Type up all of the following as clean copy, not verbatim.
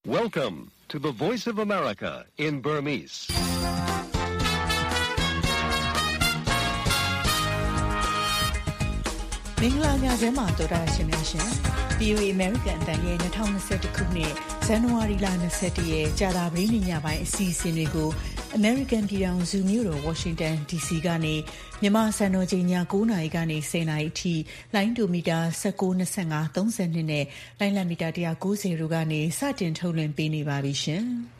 Welcome to the Voice of America in Burmese. ။မင်္ဂလာညချမ်းပါတော်တာရှင်များရှင်။ VOA American အတန်ရဲ့2021ခုနှစ်ဇန်နဝါရီလ21ရက်ကြာသပတေးနေ့ညပိုင်းအစီအစဉ်တွေကို American ပြည်ထောင်စုမြို့တော် Washington DC ကနေမြန်မာစံတော်ချိန်ည9:00 နာရီကနေ10:00 နာရီအထိလိုင်းဒိုမီတာ19, 25, 32နဲ့လိုင်းလံမီတာ190တို့ကနေစတင်ထုတ်လွှင့်ပေးနေပါပြီရှင်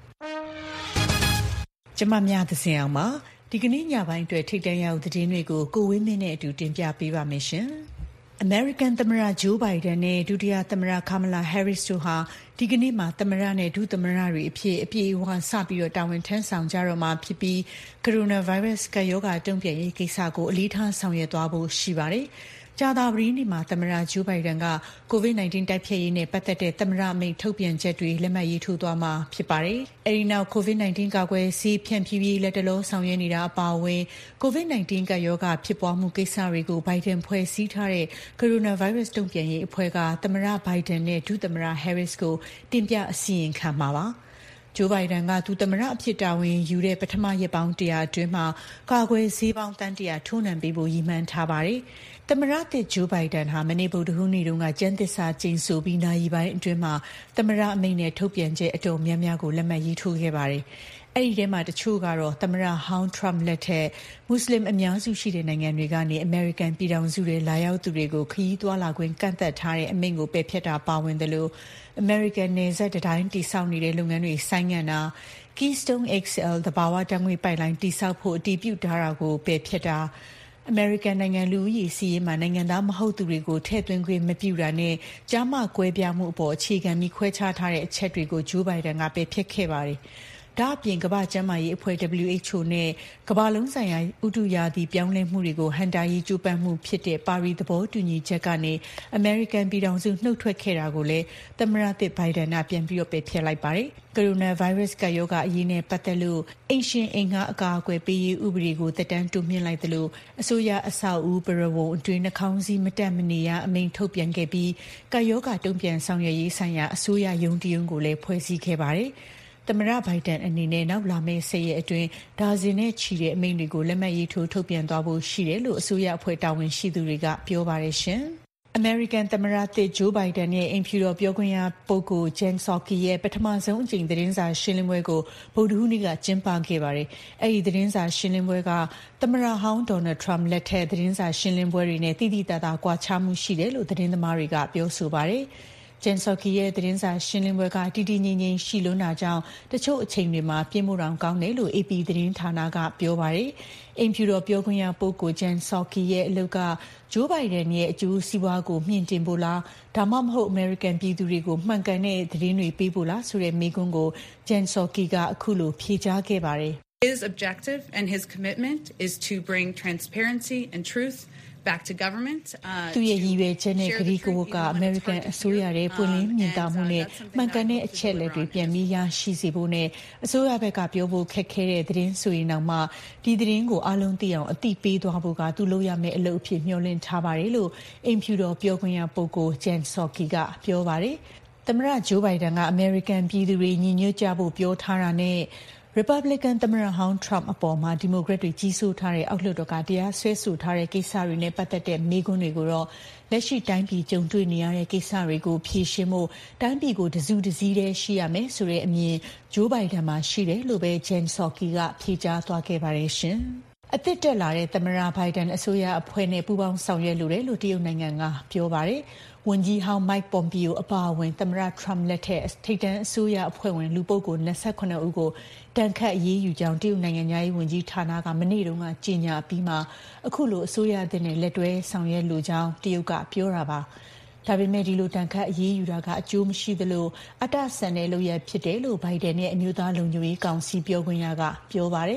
။ကျွန်မများသစဉ်အောင်ပါဒီကနေ့ညပိုင်းအတွက်ထိတ်တန့်ရောက်သတင်းတွေကိုကိုဝင်းမင်းနဲ့အတူတင်ပြပေးပါမယ်ရှင်။ American သမ္မတ Joe Biden နဲ့ဒုတိယသမ္မတ Kamala Harris တို့ဟာဒီကနေ့မှာသမ္မတနဲ့ဒုသမ္မတတွေအဖြစ်အပြည့်အဝစပြီးတာဝန်ထမ်းဆောင်ကြတော့မှာဖြစ်ပြီး Coronavirus ကပ်ရောဂါတုံ့ပြန်ရေးကိစ္စကိုအလေးထားဆောင်ရွက်သွားဖို့ရှိပါတယ်။ကြာသပတေးနေ့မှာသမ္မတ Joe Biden က COVID-19 တိုက်ဖျက်ရေးနဲ့ပတ်သက်တဲ့သမ္မတအမိန့်ထုတ်ပြန်ချက်တွေလက်မှတ်ရေးထိုးသွားမှာဖြစ်ပါတယ်။အဲဒီနောက် COVID-19 ကာကွယ်ဆေးဖြန့်ဖြူးရေးလက်တလောဆောင်ရွက်နေတာအပါအဝင် COVID-19 ကပ်ရောဂါဖြစ်ပွားမှုကိစ္စတွေကို Biden ဖွဲ့စည်းထားတဲ့ Coronavirus တုံ့ပြန်ရေးအဖွဲ့ကသမ္မတ Biden နဲ့ဒုသမ္မတ Harris ကိုတင်ပြအစီရင်ခံမှာပါ။ဂျိုးဘိုင်ဒန်ကသူသမ္မတအဖြစ်တာဝန်ယူတဲ့ပထမရက်ပေါင်း100အတွင်းမှာကာကွယ်ဆေးပေါင်းတန်း100ထိုးနှံပေးဖို့ရည်မှန်းထားပါတယ်။သမ္မတသစ်ဂျိုးဘိုင်ဒန်ဟာမနေ့ဗုဒ္ဓဟူးနေ့တုန်းကကျန်းသစ္စာကျိန်ဆိုပြီးနာရီပိုင်းအတွင်းမှာသမ္မတအမိန့်နဲ့ထုတ်ပြန်ချက်အတော်များများကိုလက်မှတ်ရေးထိုးခဲ့ပါတယ်။အဲ့ဒီထဲမှာတချို့ကတော့သမ္မတဟောင်း Trump လက်ထက်မွတ်စလင်အများစုရှိတဲ့နိုင်ငံတွေကနေ American ပြည်ထောင်စုတွေလာရောက်သူတွေကိုခရီးသွားလာခွင့်ကန့်သတ်ထားတဲ့အမိန့်ကိုပယ်ဖျက်တာပါဝင်တယ်လို့ American နယ်စပ်တိုင်းတိစောက်နေတဲ့လုပ်ငန်းတွေဆိုင်းငံ့တာ Keystone XL သဘာဝဓာတ်ငွေ့ပိုက်လိုင်းတိစောက်ဖို့အတည်ပြုထားတာကိုပယ်ဖျက်တာAmerican နိုင်ငံလူဦးရေစီးရေးမှာနိုင်ငံသားမဟုတ်သူတွေကိုထည့်သွင်းခွင့်မပြုတာနဲ့ကြားမကွဲပြားမှုအပေါ်အခြေခံပြီးခွဲခြားထားတဲ့အချက်တွေကိုဂျိုးဘိုင်ဒန်ကပယ်ဖျက်ခဲ့ပါတယ်။ဒါအပြင်ကမ္ဘာ့ကျန်းမာရေးအဖွဲ့ WHO နဲ့ကမ္ဘာလုံးဆိုင်ရာဥတုရာသီပြောင်းလဲမှုတွေကိုဟန်တာရေးကြိုးပမ်းမှုဖြစ်တဲ့ပါရီသဘောတူညီချက်ကနေ American ပြည်ထောင်စုနှုတ်ထွက်ခဲ့တာကိုလည်းသမ္မတသစ်ဘိုင်ဒန်ကပြန်ပြီးပယ်ဖျက်လိုက်ပါတယ်။ Coronavirus ကပ်ရောဂါအရေးနဲ့ပတ်သက်လို့အိမ်ရှင်အိမ်ငှားအကာအကွယ်ပေးရေးဥပဒေကိုသက်တမ်းတိုးမြှင့်လိုက်သလိုအစိုးရအဆောက်အဦပရဝုဏ်အတွင်းနှာခေါင်းစည်းမတပ်မနေရအမိန့်ထုတ်ပြန်ခဲ့ပြီးကပ်ရောဂါတုံ့ပြန်ဆောင်ရွက်ရေးဆိုင်ရာအစိုးရရုံးတရုံးကိုလည်းဖွဲ့စည်းခဲ့ပါတယ်။သမ္မတဘိုင်ဒန်အနေနဲ့နောက်လာမယ့်10ရက်အတွင်းဒါဇင်နဲ့ချီတဲ့အမိန့်တွေကိုလက်မှတ်ရေးထိုးထုတ်ပြန်သွားဖို့ရှိတယ်လို့အစိုးရအဖွဲ့တာဝန်ရှိသူတွေကပြောပါတယ်ရှင်။ American သမ္မတသစ်ဂျိုးဘိုင်ဒန်ရဲ့အိမ်ဖြူတော်ပြောခွင့်ရပုဂ္ဂိုလ် Jen Psaki ရဲ့ပထမဆုံးအကြိမ်သတင်းစာရှင်းလင်းပွဲကိုဗုဒ္ဓဟူးနေ့ကကျင်းပခဲ့ပါတယ်။အဲဒီသတင်းစာရှင်းလင်းပွဲကသမ္မတဟောင်း Donald Trump လက်ထက်သတင်းစာရှင်းလင်းပွဲတွေနဲ့တိတိတသာကွာခြားမှုရှိတယ်လို့သတင်းသမားတွေကပြောဆိုပါတယ်။ Jen Psaki ရဲ့သတင်းစာရှင်းလင်းပွဲကတည်တည်ငြိမ်ငြိမ်ရှိလွန်းတာကြောင့်တချို့အချိန်တွေမှာပြင်းမှုတောင်ကောင်းတယ်လို့ AP သတင်းဌာနကပြောပါတယ်။အိမ်ဖြူတော်ပြောခွင့်ရပုဂ္ဂိုလ် Jen Psaki ရဲ့အလုပ်ကဂျိုးဘိုင်ဒန်ရဲ့အကျိုးစီးပွားကိုမြင့်တင်ဖို့လားဒါမှမဟုတ် American ပြည်သူတွေကိုမှန်ကန်တဲ့သတင်းတွေပေးဖို့လားဆိုတဲ့မေးခွန်းကို Jen Psaki ကအခုလိုဖြေကြားခဲ့ပါတယ်။ His objective and his commitment is to bring transparency and truth back to government သူရဲ့ရည်ရွယ်ချက်နဲ့ကတိကဝတ်က American အစိုးရရဲ့ပွင့်လင်းမြင်သာမှုနဲ့မှန်ကန်တဲ့အချက်အလက်တွေပြန်ပြီးရရှိစေဖို့နဲ့အစိုးရဘက်ကပြောဖို့ခက်ခဲတဲ့သတင်းဆိုရင်တောင်မှဒီသတင်းကိုအလုံးသိအောင်အသိပေးသွားဖို့ကသူလုပ်ရမယ့်အလုပ်အဖြစ်မျှော်လင့်ထားပါတယ်လို့အိမ်ဖြူတော်ပြောခွင့်ရပုဂ္ဂိုလ် Jen Psaki ကပြောပါတယ်။သမ္မတဂျိုးဘိုင်ဒန်က American ပြည်သူတွေညီညွတ်ကြဖို့ပြောထားတာနဲ့Republican သမ္မတဟောင်း Trump အပေါ်မှာဒီမိုကရက်တွေကြီးစိုးထားတဲ့အောက်လွှတ်တော်ကတရားစွဲဆိုထားတဲ့ကိစ္စတွေနဲ့ပတ်သက်တဲ့မေးခွန်းတွေကိုတော့လက်ရှိတိုင်းပြည်ကြုံတွေ့နေရတဲ့ကိစ္စတွေကိုဖြေရှင်းဖို့တိုင်းပြည်ကိုတစုတစည်းတည်းရှိရမယ်ဆိုတဲ့အမြင်ဂျိုးဘိုင်ဒန်မှာရှိတယ်လို့ပဲ Jen Psaki ကဖြေကြားသွားခဲ့ပါတယ်ရှင်။အသစ်တက်လာတဲ့သမ္မတဘိုင်ဒန်အစိုးရအဖွဲ့နဲ့ပူးပေါင်းဆောင်ရွက်လိုတယ်လို့တရုတ်နိုင်ငံကပြောပါတယ်။ဝန်ကြီးဟောင်း Mike Pompeo အပါအဝင်သမ္မတ Trump လက်ထက်ထိပ်တန်းအစိုးရအဖွဲ့ဝင်လူပုဂ္ဂိုလ်28ဦးကိုတန်ခတ်အရေးယူကြောင်းတရုတ်နိုင်ငံသားရေးဝန်ကြီးဌာနကမနေ့တုန်းကကြေညာပြီးမှအခုလိုအစိုးရအသစ်နဲ့လက်တွဲဆောင်ရွက်လိုကြောင်းတရုတ်ကပြောတာပါ။ဒါပေမဲ့ဒီလိုတန်ခတ်အရေးယူတာကအကျိုးမရှိသလိုအတဆန်တဲ့လုပ်ရဖြစ်တယ်လို့ဘိုင်ဒန်ရဲ့အမျိုးသားလုံခြုံရေးကောင်စီပြောခွင့်ရကပြောပါတယ်။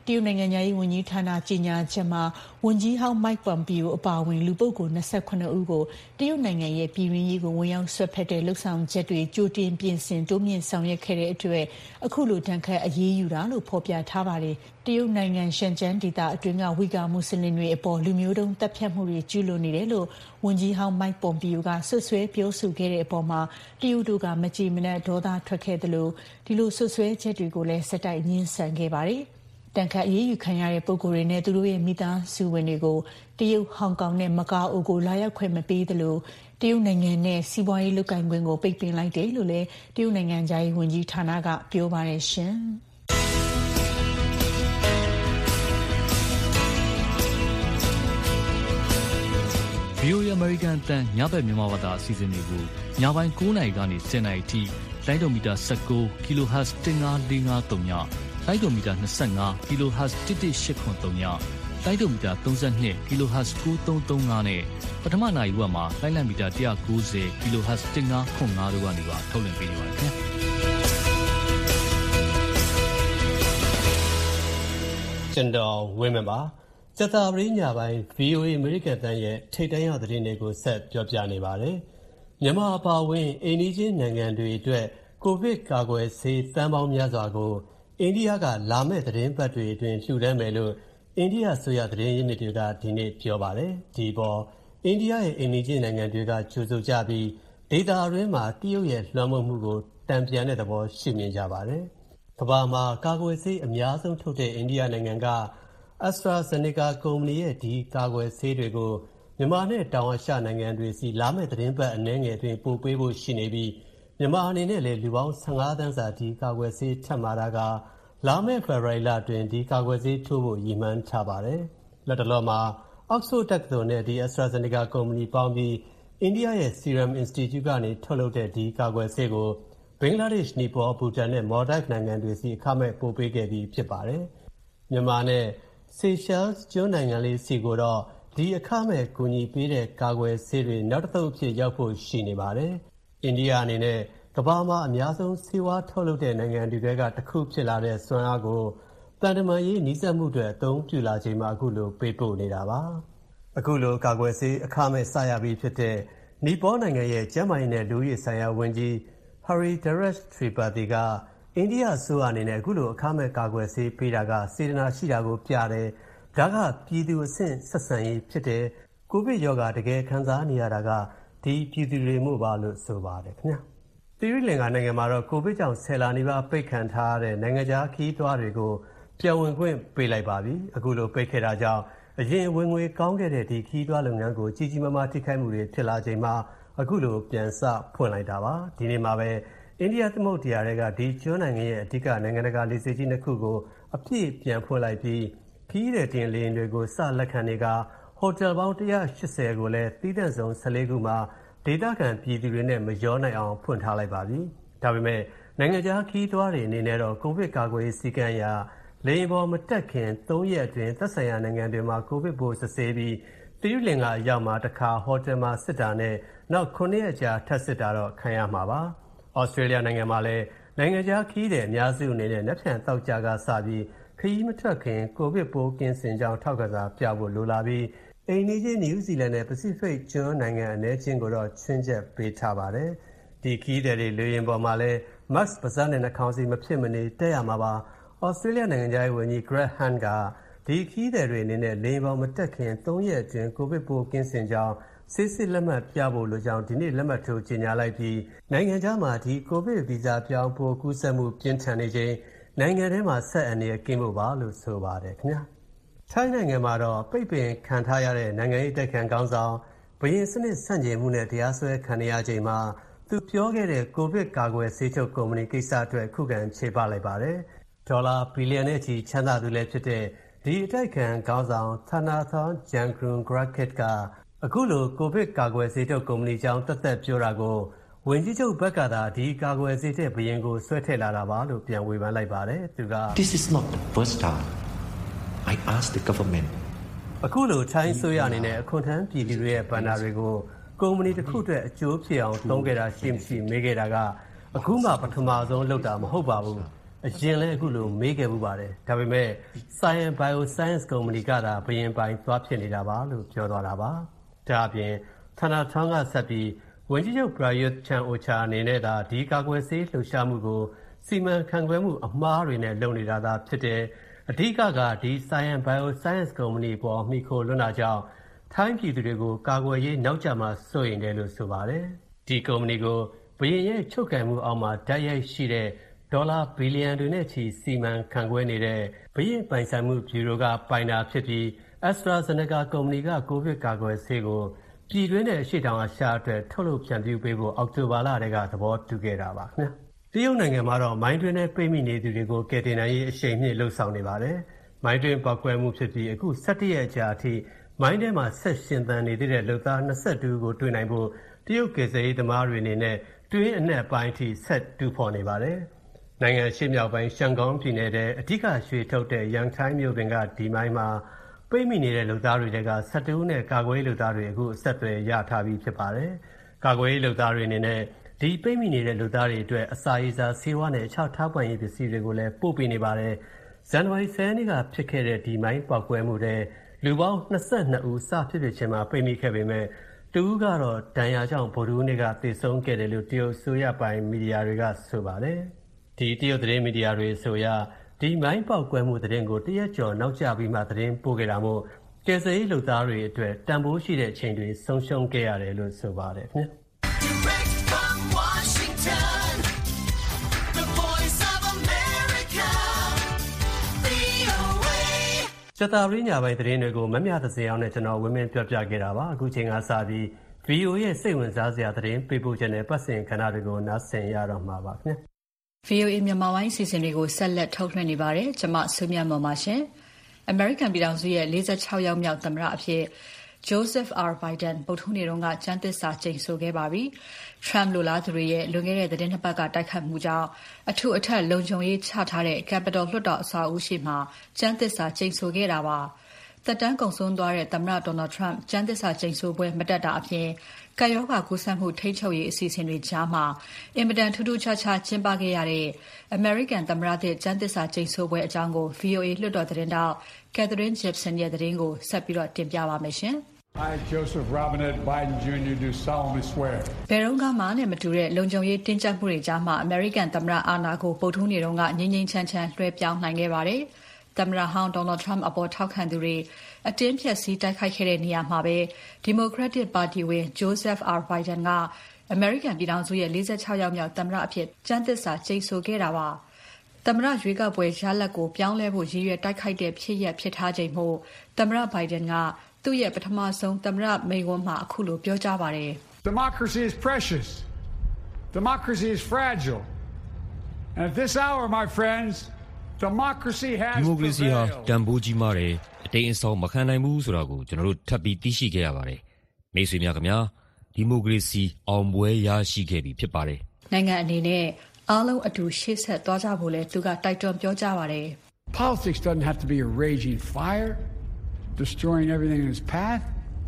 တရုတ်နိုင်ငံသားရေးဝန်ကြီးဌာနကြီးညာချက်မှာဝန်ကြီးဟောင်း Mike Pompeo အပါအဝင်လူပုဂ္ဂိုလ်28ဦးကိုတရုတ်နိုင်ငံရဲ့ပြည်တွင်းရေးကိုဝင်ရောက်ဆွတ်ဖက်တဲ့လှုပ်ဆောင်ချက်တွေကြိုတင်ပြင်ဆင်တိုးမြင့်ဆောင်ရွက်ခဲ့တဲ့အတွက်အခုလိုတန်ခတ်အရေးယူတာလို့ဖော်ပြထားပါတယ်တရုတ်နိုင်ငံရှန်ကျန်းဒေသအတွင်းကဝီဂါမွတ်စလင်တွေအပေါ်လူမျိုးတုံးတပ်ဖြတ်မှုတွေကျူးလွန်နေတယ်လို့ဝန်ကြီးဟောင်း Mike Pompeo ကဆွဆွဲပြောဆိုခဲ့တဲ့အပေါ်မှာတရုတ်တို့ကမကြေမနက်ဒေါသထွက်ခဲ့တယ်လို့ဒီလိုဆွဆွဲချက်တွေကိုလည်းစက်တိုက်ညှင်းဆန်ခဲ့ပါတယ်တန်ခတ်အရေးယူခံရတဲ့ပုဂ္ဂိုလ်တွေနဲ့သူတို့ရဲ့မိသားစုဝင်တွေကိုတရုတ်ဟောင်ကောင်နဲ့မကာအိုကိုလာရောက်ခွင့်မပေးသလိုတရုတ်နိုင်ငံနဲ့စီးပွားရေးလုပ်ကိုင်ခွင့်ကိုပိတ်ပင်လိုက်တယ်လို့လည်းတရုတ်နိုင်ငံသားရေးဝန်ကြီးဌာနကပြောပါတယ်ရှင် VOA American တန်ညဘက်မြန်မာဘာသာအစီအစဉ်တွေကိုညပိုင်း9:00နာရီကနေ10:00နာရီထိလိုင်းဒိုမီတာ19 kHz 15453ညလိုင်းဒိုမီတာ25 kHz 11883ညလိုင်းဒိုမီတာ32 kHz 9335နဲ့ပထမနာရီဝက်မှာလိုင်းလံမီတာ190 kHz 1505တို့ကနေပါထုတ်လွှင့်ပေးနေပါတယ်ခင်ဗျာကျွန်တော်ဝင်းမပါစတာပရိညာပိုင်း VOA American တန်ရဲ့ထိပ်တန်းရသတင်းတွေကိုဆက်ပြောပြနေပါတယ်မြန်မာအပါအဝင်အိန္ဒိချင်းနိုင်ငံတွေအတွက်ကိုဗစ်ကာကွယ်ဆေးတန်ပေါင်းများစွာကိုအိန္ဒိယကလာမယ့်သတင်းပတ်တွေအတွင်းလှူဒန်းမယ်လို့အိန္ဒိယဆိုရသတင်းရင်းမြစ်တွေကဒီနေ့ပြောပါတယ်ဒီပေါ်အိန္ဒိယရဲ့အိန္ဒိချင်းနိုင်ငံတွေကကြိုဆိုကြပြီးဒေသအတွင်းမှာတရုတ်ရဲ့လွှမ်းမိုးမှုကိုတံပြန်တဲ့သဘောရှုမြင်ကြပါတယ်ကမ္ဘာမှာကာကွယ်ဆေးအများဆုံးထုတ်တဲ့အိန္ဒိယနိုင်ငံကAstraZeneca ကုမ္ပဏီရဲ့ဒီကာကွယ်ဆေးတွေကိုမြန်မာနဲ့တောင်အာရှနိုင်ငံတွေစီလာမယ့်သတင်းပတ်အနည်းငယ်အတွင်းပို့ပေးဖို့ရှိနေပြီးမြန်မာအနေနဲ့လည်းလူပေါင်း15သန်းစာဒီကာကွယ်ဆေးထပ်မှာတာကလာမယ့်ဖေဖော်ဝါရီလအတွင်းဒီကာကွယ်ဆေးထိုးဖို့ရည်မှန်းထားပါတယ်။လက်တလောမှာ Oxford တက္ကသိုလ်နဲ့ဒီ AstraZeneca ကုမ္ပဏီပေါင်းပြီးအိန္ဒိယရဲ့ Serum Institute ကနေထုတ်လုပ်တဲ့ဒီကာကွယ်ဆေးကိုဘင်္ဂလားဒေ့ရှ်၊နီပေါ၊ဘူတန်နဲ့မော်လ်ဒိုက်နိုင်ငံတွေစီအခမဲ့ပို့ပေးခဲ့ပြီးဖြစ်ပါတယ်။မြန်မာနဲ့Seychelles ကျွန်းနိုင်ငံလေးစီကိုတော့ဒီအခမဲ့ကူညီပေးတဲ့ကာကွယ်ဆေးတွေနောက်တစ်သုတ်အဖြစ်ရောက်ဖို့ရှိနေပါတယ်။အိန္ဒိယအနေနဲ့ကမ္ဘာမှာအများဆုံးဆေးဝါးထုတ်လုပ်တဲ့နိုင်ငံတွေကတစ်ခုဖြစ်လာတဲ့စွမ်းအားကိုတန်တမာရေးနှိစက်မှုတွေအသုံးပြုလာချိန်မှာအခုလိုပေးပို့နေတာပါ။အခုလိုကာကွယ်ဆေးအခမဲ့စရပြီးဖြစ်တဲ့နီပေါနိုင်ငံရဲ့ကျန်းမာရေးနဲ့လူဦးရေဆိုင်ရာဝန်ကြီး Hridayesh Tripathi ကအိန္ဒိယအစိုးရအနေနဲ့အခုလိုအခမဲ့ကာကွယ်ဆေးပေးတာကစေတနာရှိတာကိုပြတယ်။ဒါကပြည်သူအဆင့်ဆက်ဆံရေးဖြစ်တယ်။ကိုဗစ်ရောဂါတကယ်ခံစားနေရတာကဒီပြည်သူတွေမို့ပါလို့ဆိုပါတယ်ခင်ဗျာ။သီရိလင်္ကာနိုင်ငံမှာတော့ကိုဗစ်ကြောင့်10လနီးပါးပိတ်ခံထားရတဲ့နိုင်ငံခြားခရီးသွားတွေကိုပြန်ဝင်ခွင့်ပေးလိုက်ပါပြီ။အခုလိုပိတ်ခဲ့တာကြောင့်အရင်ဝင်ငွေကောင်းခဲ့တဲ့ဒီခရီးသွားလုပ်ငန်းကိုကြီးကြီးမားမားထိခိုက်မှုတွေဖြစ်လာချိန်မှာအခုလိုပြန်စဖွင့်လိုက်တာပါ။ဒီနေ့မှာပဲအိန္ဒိယသမုဒ္ဒရာတွေကဒီကျွန်းနိုင်ငံရဲ့အဓိကနိုင်ငံတကာလေဆိပ်ကြီးနှစ်ခုကိုအပြည့်ပြန်ဖွင့်လိုက်ပြီးခရီးသည်တင်လေယာဉ်တွေကိုစလက်ခံနေကဟိုတယ်ပေါင်း180ကိုလည်းသီးသန့်ဆုံး14ခုမှာဒေသခံပြည်သူတွေနဲ့မရောနိုင်အောင်ဖွင့်ထားလိုက်ပါပြီ။ဒါပေမဲ့နိုင်ငံခြားခရီးသွားတွေအနေနဲ့တော့ကိုဗစ်ကာကွယ်ရေးစည်းကမ်းအရလေယာဉ်ပေါ်မတက်ခင်3ရက်အတွင်းသက်ဆိုင်ရာနိုင်ငံတွေမှာကိုဗစ်ပိုးစစ်ဆေးပြီးသီရိလင်္ကာရောက်မှာတစ်ခါဟိုတယ်မှာစစ်တာနဲ့နောက်9ရက်ကြာထပ်စစ်တာတော့ခံရမှာပါ။ဩစတြေးလျနိုင်ငံမှာလည်းနိုင်ငံခြားခရီးသည်အများစုအနေနဲ့နက်ဖြန်သောကြာကစပြီးခရီးမထွက်ခင်ကိုဗစ်ပိုးကင်းစင်ကြောင်းထောက်ကစားပြဖို့လိုလာပြီးအိန္ဒိယ၊နယူးဇီလန်နဲ့ပစိဖိတ်ကျွန်းနိုင်ငံအနည်းချင်းကိုတော့ချွင်းချက်ပေးထားပါတယ်။ဒီခရီးသည်တွေလေယာဉ်ပေါ်မှာလည်း mask ပါးစပ်နဲ့နှာခေါင်းစည်းမဖြစ်မနေတပ်ရမှာပါ။ဩစတြေးလျနိုင်ငံခြားရေးဝန်ကြီး Greg Hunt ကဒီခရီးသည်တွေအနေနဲ့လေယာဉ်ပေါ်မတက်ခင်3ရက်အတွင်းကိုဗစ်ပိုးကင်းစင်ကြောင်းဆေးစစ်လက်မှတ်ပြဖို့လိုကြောင်းဒီနေ့လက်မှတ်ထိုးကြေညာလိုက်ပြီးနိုင်ငံခြားမှာဒီကိုဗစ်ဗီဇပြောင်းပိုးကူးစက်မှုပြင်းထန်နေချိန်နိုင်ငံထဲမှာဆက်အန္တရာယ်ကင်းဖို့ပါလို့ဆိုပါတယ်ခင်ဗျာ။ထိုင်းနိုင်ငံမှာတော့ပိတ်ပင်ခံထားရတဲ့နိုင်ငံရေးတပ်ခံကောင်းဆောင်ဘရင်စနစ်ဆန့်ကျင်မှုနဲ့တရားစွဲခံရချိန်မှာသူပြောခဲ့တဲ့ကိုဗစ်ကာကွယ်ဆေးချုပ်ကုမ္ပဏီကိစ္စအတွက်ခုခံခြေပလိုက်ပါတယ်။ဒေါ်လာဘီလီယံနဲ့ချီချမ်းသာသူလည်းဖြစ်တဲ့ဒီအတိုက်ခံကောင်းဆောင် Thanathorn Juangroongruangkit ကအခုလိုကိုဗစ်ကာကွယ်ဆေးထုတ်ကုမ္ပဏီကြောင့်သက်သက်ပြောတာကိုဝန်ကြီးချုပ်ဘက်ကသာဒီကာကွယ်ဆေးတဲ့ဘရင်ကိုဆွဲထည့်လာတာပါလို့ပြန်ဝေဖန်လိုက်ပါတယ်သူက This is not the first time I asked the government အခုလိုထိုင်းဆိုရအနေနဲ့အခွန်ထမ်းပြည်သူတွေရဲ့ဘဏ္ဍာတွေကိုကုမ္ပဏီတစ်ခုအတွက်အကျိုးဖြစ်အောင်သုံးခဲ့တာရှိမရှိမေးခဲ့တာကအခုမှပထမဆုံးလုပ်တာမဟုတ်ပါဘူးအရင်လည်းအခုလိုမေးခဲ့မှုပါတယ်ဒါပေမဲ့ Science Bioscience ကုမ္ပဏီကသာဘယင်ပိုင်သွားဖြစ်နေတာပါလို့ပြောသွားတာပါဒါအပြင်ဌာနထောင်းကဆက်ပြီးဝန်ကြီးချုပ် Prayut Chan-o-cha အနေနဲ့ဒါဒီကာကွယ်ဆေးလှုပ်ရှားမှုကိုစီမံခန့်ခွဲမှုအမှားတွေနဲ့လုပ်နေတာသာဖြစ်တယ်အဓိကဒီ Science Bioscience ကုမ္ပဏီပေါ်မိခိုလွန်းတာကြောင့်ထိုင်းပြည်သူတွေကိုကာကွယ်ရေးနောက်ကျမှစိုးရိမ်တယ်လို့ဆိုပါတယ်ဒီကုမ္ပဏီကိုဘယင်ရဲ့ချုပ်ကိုင်မှုအောက်မှာဓာတ်ရိုက်ရှိတဲ့ဒေါ်လာဘီလီယံတွေနဲ့ချီစီမံခန့်ခွဲနေတဲ့ဘယင်ပိုင်ဆိုင်မှုဗျူရိုကပိုင်တာဖြစ်ပြီး AstraZeneca ကုမ္ပဏီကကိုဗစ်ကာကွယ်ဆေးကိုပြည်တွင်းနဲ့အရှေ့တောင်အာရှအတွက်ထုတ်လုပ်ဖြန့်ဖြူးပေးဖို့အောက်တိုဘာလတည်းကသဘောတူခဲ့တာပါခင်ဗျာတရုတ်နိုင်ငံမှာတော့မိုင်းတွင်းနဲ့ပိတ်မိနေသူတွေကိုကယ်တင်နိုင်ရေးအရှိန်မြင့်လှုပ်ဆောင်နေပါတယ်မိုင်းတွင်းပောက်ကွဲမှုဖြစ်ပြီးအခု17ရက်ကြာအထိမိုင်းထဲမှာဆက်ရှင်သန်နေတဲ့လုပ်သား22ကိုတွေ့နိုင်ဖို့တရုတ်ကယ်ဆယ်ရေးသမားတွေအနေနဲ့တွင်းအနက်ပိုင်းအထိဆက်တူဖော်နေပါတယ်နိုင်ငံရှေ့မြောက်ပိုင်းရှန်ကောင်ပြည်နယ်တဲ့အဓိကရွှေထုတ်တဲ့ရန်ထိုင်းမြို့ပင်ကဒီမိုင်းမှာပိတ်မိနေတဲ့လုပ်သားတွေက12ဦးနဲ့ကာကွယ်ရေးလုပ်သားတွေအခုအဆက်အသွယ်ရထားပြီးဖြစ်ပါတယ်ကာကွယ်ရေးလုပ်သားတွေအနေနဲ့ဒီပိတ်မိနေတဲ့လုပ်သားတွေအတွက်အစာရေစာဆေးဝါးနဲ့အခြားထောက်ပံ့ရေးပစ္စည်းတွေကိုလည်းပို့ပေးနေပါတယ်ဇန်နဝါရီ10ရက်နေ့ကဖြစ်ခဲ့တဲ့ဒီမိုင်းပောက်ကွဲမှုတဲ့လူပေါင်း22ဦးစဖြစ်ချင်းမှာပိတ်မိခဲ့ပေမဲ့တဦးကတော့ဒဏ်ရာကြောင့်ဗုဒ္ဓဟူးနေ့ကသေဆုံးခဲ့တယ်လို့တရုတ်ဆိုရပိုင်မီဒီယာတွေကဆိုပါတယ်ဒီတရုတ်သတင်းမီဒီယာတွေဆိုရဒီမိုင်းပောက်ကွဲမှုသတင်းကိုတရက်ကျော်နောက်ကျပြီးမှသတင်းပို့ခဲ့တာမို့ကယ်ဆယ်ရေးလုပ်သားတွေအတွက်တန်ဖိုးရှိတဲ့အချိန်တွေဆုံးရှုံးခဲ့ရတယ်လို့ဆိုပါတယ်ခင်ဗျကျတာရီညာပိုင်းသတင်းတွေကိုမမျှသစင်အောင်နဲ့ကျွန်တော်ဝင်းမင်းပြောပြခဲ့တာပါအခုချိန်ကစပြီး VOA ရဲ့စိတ်ဝင်စားစရာသတင်းပေးပို့ချက်နဲ့ပတ်စင်ခဏတွေကိုနားဆင်ရတော့မှာပါခင်ဗျ VOA မြန်မာပိုင်းစီစဉ်တွေကိုဆက်လက်ထုတ်လွှင့်နေပါတယ်ကျွန်မဆုမြတ်မော်ပါရှင် American ပြည်ထောင်စုရဲ့46ရောက်မြောက်သမ္မတအဖြစ် Joseph R. Biden ဗုဒ္ဓဟူးနေ့ကကျမ်းသစ္စာကျိန်ဆိုခဲ့ပါပြီ။ Trump လိုလားသူတွေရဲ့လွန်ခဲ့တဲ့သီတင်းနှစ်ပတ်ကတိုက်ခိုက်မှုကြောင့်အထူးအထက်လုံခြုံရေးချထားတဲ့ Capitol လွှတ်တော်အဆောက်အဦရှိမှာကျမ်းသစ္စာကျိန်ဆိုခဲ့တာပါ။သက်တမ်းကုန်ဆုံးသွားတဲ့သမ္မတ Donald Trump ကျမ်းသစ္စာကျိန်ဆိုပွဲမတက်တာအပြင်ကပ်ရောဂါကူးစက်မှုထိန်းချုပ်ရေးအစီအစဉ်တွေကြားမှာအင်မတန်ထူးထူးခြားခြားကျင်းပခဲ့ရတဲ့ American သမ္မတသစ်ကျမ်းသစ္စာကျိန်ဆိုပွဲအကြောင်းကို VOA လွှတ်တော်သတင်းတောက် Catherine Gibson ရဲ့သတင်းကိုဆက်ပြီးတင်ပြပါမယ်ရှင်။ I, Joseph Robinette Biden Jr. do solemnly swear. ဘယ်တော့မှနဲ့မတူတဲ့လုံခြုံရေးတင်းကျပ်မှုတွေကြားမှာ American သမ္မတအာဏာကိုဗုဒ္ဓဟူးနေ့ကငြိမ်းငြိမ်းချမ်းချမ်းလွှဲပြောင်းနိုင်ခဲ့ပါတယ်။သမ္မတဟောင်း Donald Trump အပေါ်ထောက်ခံသူတွေအတင်းဖျက်ဆီးတိုက်ခိုက်ခဲ့တဲ့နေရာမှာပဲ Democratic Party ဝင် Joseph R. Biden က American ပြည်ထောင်စုရဲ့46ရောက်မြောက်သမ္မတအဖြစ်ကျမ်းသစ္စာကျိန်ဆိုခဲ့တာပါ။သမ္မတရွေးကောက်ပွဲရလဒ်ကိုပြောင်းလဲဖို့ရည်ရွယ်တိုက်ခိုက်တဲ့ဖြစ်ရပ်ဖြစ်ထားချိန်မို့သမ္မတ Biden ကသူ့ရဲ့ပထမဆုံးသမ္မတမိန့်ခွန်းမှာအခုလိုပြောကြားပါတယ် Democracy is precious. Democracy is fragile. And at this hour, my friends, democracy has ဒီမိုကရေစီဟာတန်ဖိုးကြီးမားတယ်အတိမ်အဆောက်မခံနိုင်ဘူးဆိုတာကိုကျွန်တော်တို့ထပ်ပြီးသိရှိခဲ့ရပါတယ်မိတ်ဆွေများခင်ဗျာဒီမိုကရေစီအောင်ပွဲရရှိခဲ့ပြီဖြစ်ပါတယ်နိုင်ငံအနေနဲ့အားလုံးအတူရှေ့ဆက်သွားကြဖို့လဲသူကတိုက်တွန်းပြောကြားပါတယ် Politics doesn't have to be a raging fire, destroying everything in its path.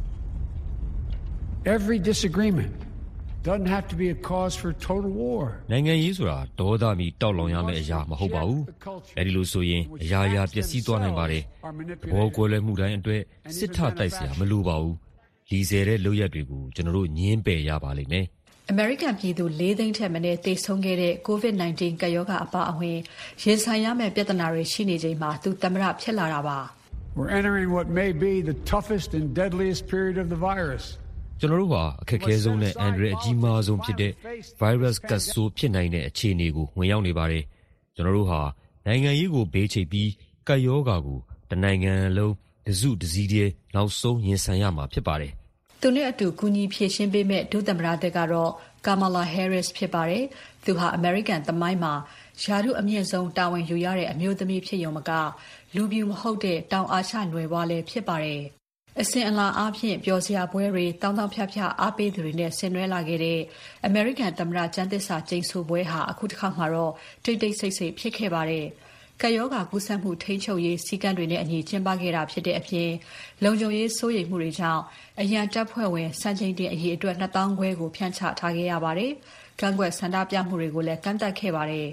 Every disagreement doesn't have to be a cause for total war. နိုင်ငံရေးဆိုတာဒေါသမီတောက်လောင်ရမယ့်အရာမဟုတ်ပါဘူးအဲဒီလိုဆိုရင်အရာရာပျက်စီးသွားနိုင်ပါတယ်ဘောကွယ်လွဲမှုတိုင်းအတွက်စစ်ထတိုက်เสียမလိုပါဘူးလီဆယ်တဲ့လုပ်ရက်တွေကိုကျွန်တော်တို့ညှင်းပယ်ရပါလိမ့်မယ် American ပြည်သူ4သိန်းထက်မနည်းသေဆုံးခဲ့တဲ့ COVID-19 ကပ်ရောဂါအပါအဝင်ရင်ဆိုင်ရမယ့်ပြဿနာတွေရှိနေချိန်မှာသူသမ္မတဖြစ်လာတာပါ We're entering what may be the toughest and deadliest period of the virus. ကျွန်တော်တို့ဟာအခက်အခဲဆုံးနဲ့အန္တရာယ်အကြီးမားဆုံးဖြစ်တဲ့ virus ကပ်ဆိုးဖြစ်နိုင်တဲ့အခြေအနေကိုဝင်ရောက်နေပါတယ်ကျွန်တော်တို့ဟာနိုင်ငံရေးကိုဘေးချိတ်ပြီးကပ်ရောဂါကိုတနိုင်ငံလုံးတစုတစည်းတည်းနောက်ဆုံးရင်ဆိုင်ရမှာဖြစ်ပါတယ်သူနဲ့အတူကူညီဖြည့်ရှင်းပေးမဲ့ဒုသမ္မတတက်ကတော့ Kamala Harris ဖြစ်ပါတယ်။သူဟာ American သမိုင်းမှာယာရုအမြင့်ဆုံးတာဝန်ယူရတဲ့အမျိုးသမီးဖြစ်ရုံမကလူပြူမဟုတ်တဲ့တောင်အာရှနွယ်ဘွားလည်းဖြစ်ပါတယ်။အစဉ်အလာအားဖြင့်ပျော်စရာပွဲတွေတောင်းတောင်းဖြတ်ဖြတ်အားပေးသူတွေနဲ့ဆင်နွှဲလာခဲ့တဲ့ American သမ္မတကျမ်းသစ္စာကျိန်ဆိုပွဲဟာအခုတစ်ခါမှတော့တိတ်တိတ်ဆိတ်ဆိတ်ဖြစ်ခဲ့ပါတယ်။ကပ်ရောဂါကူးစက်မှုထိန်းချုပ်ရေးစည်းကမ်းတွေနဲ့အညီကျင်းပခဲ့တာဖြစ်တဲ့အပြင်လုံခြုံရေးစိုးရိမ်မှုတွေကြောင့်အရန်တပ်ဖွဲ့ဝင်စံချိန်တင်အရေးအတွက်2000ခွဲကိုဖြန့်ချထားခဲ့ရပါတယ်။ကန့်ကွက်ဆန္ဒပြမှုတွေကိုလည်းကန့်သတ်ခဲ့ပါတယ်။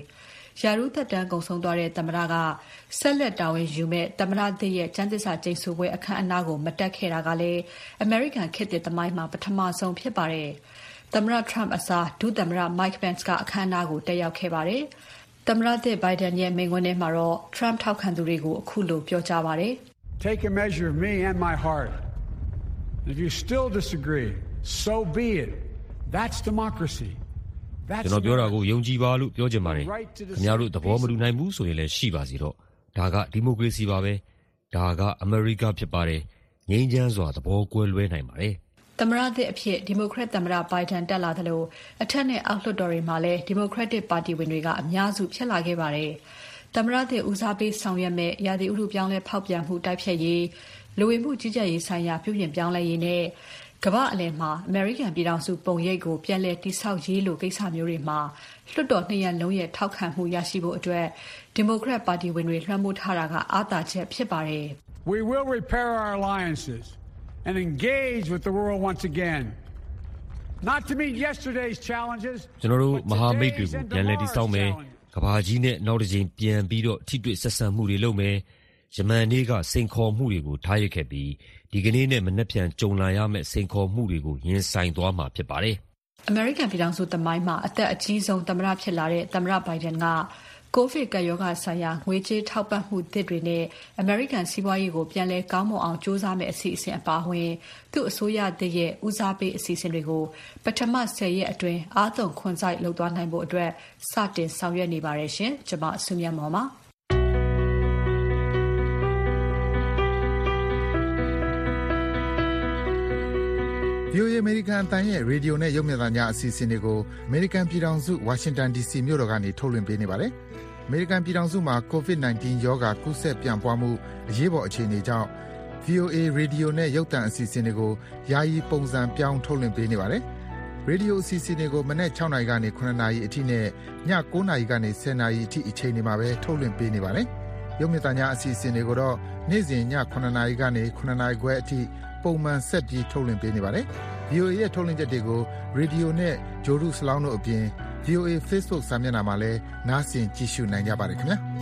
ရာထူးသက်တမ်းကုန်ဆုံးသွားတဲ့သမ္မတကဆက်လက်တာဝန်ယူမဲ့သမ္မတသစ်ရဲ့ကျမ်းသစ္စာကျိန်ဆိုပွဲအခမ်းအနားကိုမတက်ခဲ့တာကလည်းအမေရိကန်ခေတ်သစ်သမိုင်းမှာပထမဆုံးဖြစ်ပါတယ်။သမ္မတ Trump အစားဒုသမ္မတ Mike Pence ကအခမ်းအနားကိုတက်ရောက်ခဲ့ပါတယ်။သမ္မတသစ် Biden ရဲ့မိန့်ခွန်းထဲမှာတော့ Trump ထောက်ခံသူတွေကိုအခုလိုပြောကြားပါတယ်။ Take a measure of me and my heart. If you still disagree, so be it. That's democracy. ကျွန်တော်ပြောတာကိုယုံကြည်ပါလို့ပြောချင်ပါတယ်။ခင်ဗျားတို့သဘောမတူနိုင်ဘူးဆိုရင်လည်းရှိပါစေတော့။ဒါကဒီမိုကရေစီပါပဲ။ဒါကအမေရိကဖြစ်ပါတယ်။ငြိမ်းချမ်းစွာသဘောကွဲလွဲနိုင်ပါတယ်။သမ္မတသစ်အဖြစ်ဒီမိုကရက်သမ္မတ Biden တက်လာသလိုအထက်နဲ့အောက်လွှတ်တော်တွေမှာလည်းဒီမိုကရက်တစ်ပါတီဝင်တွေကအများစုဖြစ်လာခဲ့ပါတယ်။သမ္မတသစ်ဦးစားပေးဆောင်ရွက်မဲ့ရာသီဥတုပြောင်းလဲဖောက်ပြန်မှုတိုက်ဖျက်ရေးလူဝင်မှုကြီးကြပ်ရေးဆိုင်ရာပြုပြင်ပြောင်းလဲရေးနဲ့ကမ္ဘာအလယ်မှာအမေရိကန်ပြည်ထောင်စုပုံရိပ်ကိုပြန်လည်တည်ဆောက်ရေးလိုကိစ္စမျိုးတွေမှာလွှတ်တော်နှစ်ရပ်လုံးရဲ့ထောက်ခံမှုရရှိဖို့အတွက်ဒီမိုကရက်ပါတီဝင်တွေလွှမ်းမိုးထားတာကအားသာချက်ဖြစ်ပါတယ်။ We will repair our alliances and engage with the world once again. Not to meet yesterday's challenges. ကျွန်တော်တို့မဟာမိတ်တွေကိုပြန်လည်တည်ဆောက်မယ်။ကမ္ဘာကြီးနဲ့နောက်တစ်ကြိမ်ပြန်ပြီးတော့ထိတွေ့ဆက်ဆံမှုတွေလုပ်မယ်။ယမန်နေ့ကစိန်ခေါ်မှုတွေကိုထားရခဲ့ပြီးဒီကနေ့နဲ့မနက်ဖြန်ကြုံလာရမယ့်စိန်ခေါ်မှုတွေကိုရင်ဆိုင်သွားမှာဖြစ်ပါတယ်။အမေရိကန်ပြည်ထောင်စုသမိုင်းမှာအသက်အကြီးဆုံးသမ္မတဖြစ်လာတဲ့သမ္မတ Biden ကကိုဗစ်ကပ်ရောဂါဆိုင်ရာငွေကြေးထောက်ပံ့မှုသစ်တွေနဲ့အမေရိကန်စီးပွားရေးကိုပြန်လည်ကောင်းမွန်အောင်ကြိုးစားမယ့်အစီအစဉ်အပါအဝင်သူ့အစိုးရသစ်ရဲ့ဦးစားပေးအစီအစဉ်တွေကိုပထမ10ရက်အတွင်းအားသွန်ခွန်စိုက်လုပ်သွားနိုင်ဖို့အတွက်စတင်ဆောင်ရွက်နေပါတယ်ရှင်။ကျွန်မဆုမြတ်မော်ပါ VOA အမေရိကန်အသံရဲ့ရေဒီယိုနဲ့ရုပ်မြင်သံကြားအစီအစဉ်တွေကိုအမေရိကန်ပြည်ထောင်စုဝါရှင်တန် DC မြို့တော်ကနေထုတ်လွှင့်ပေးနေပါတယ်။အမေရိကန်ပြည်ထောင်စုမှာ COVID-19 ရောဂါကူးစက်ပြန့်ပွားမှုအရေးပေါ်အခြေအနေကြောင့် VOA ရေဒီယိုနဲ့ရုပ်သံအစီအစဉ်တွေကိုယာယီပုံစံပြောင်းထုတ်လွှင့်ပေးနေပါတယ်။ရေဒီယိုအစီအစဉ်တွေကိုမနက်6နာရီကနေ9နာရီအထိနဲ့ည9နာရီကနေ10နာရီအထိအချိန်တွေမှာပဲထုတ်လွှင့်ပေးနေပါတယ်။ရုပ်မြင်သံကြားအစီအစဉ်တွေကိုတော့နေ့စဉ်ည9နာရီကနေ9နာရီခွဲအထိပုံမှန်ဆက်ပြီးထုတ်လွှင့်ပေးနေပါတယ်။ VOA ရဲ့ထုတ်လွှင့်ချက်တွေကိုရေဒီယိုနဲ့ဂျိုဒူစလောင်းတို့အပြင် VOA Facebook စာမျက်နှာမှာလည်းနားဆင်ကြည့်ရှုနိုင်ကြပါတယ်ခင်ဗျာ။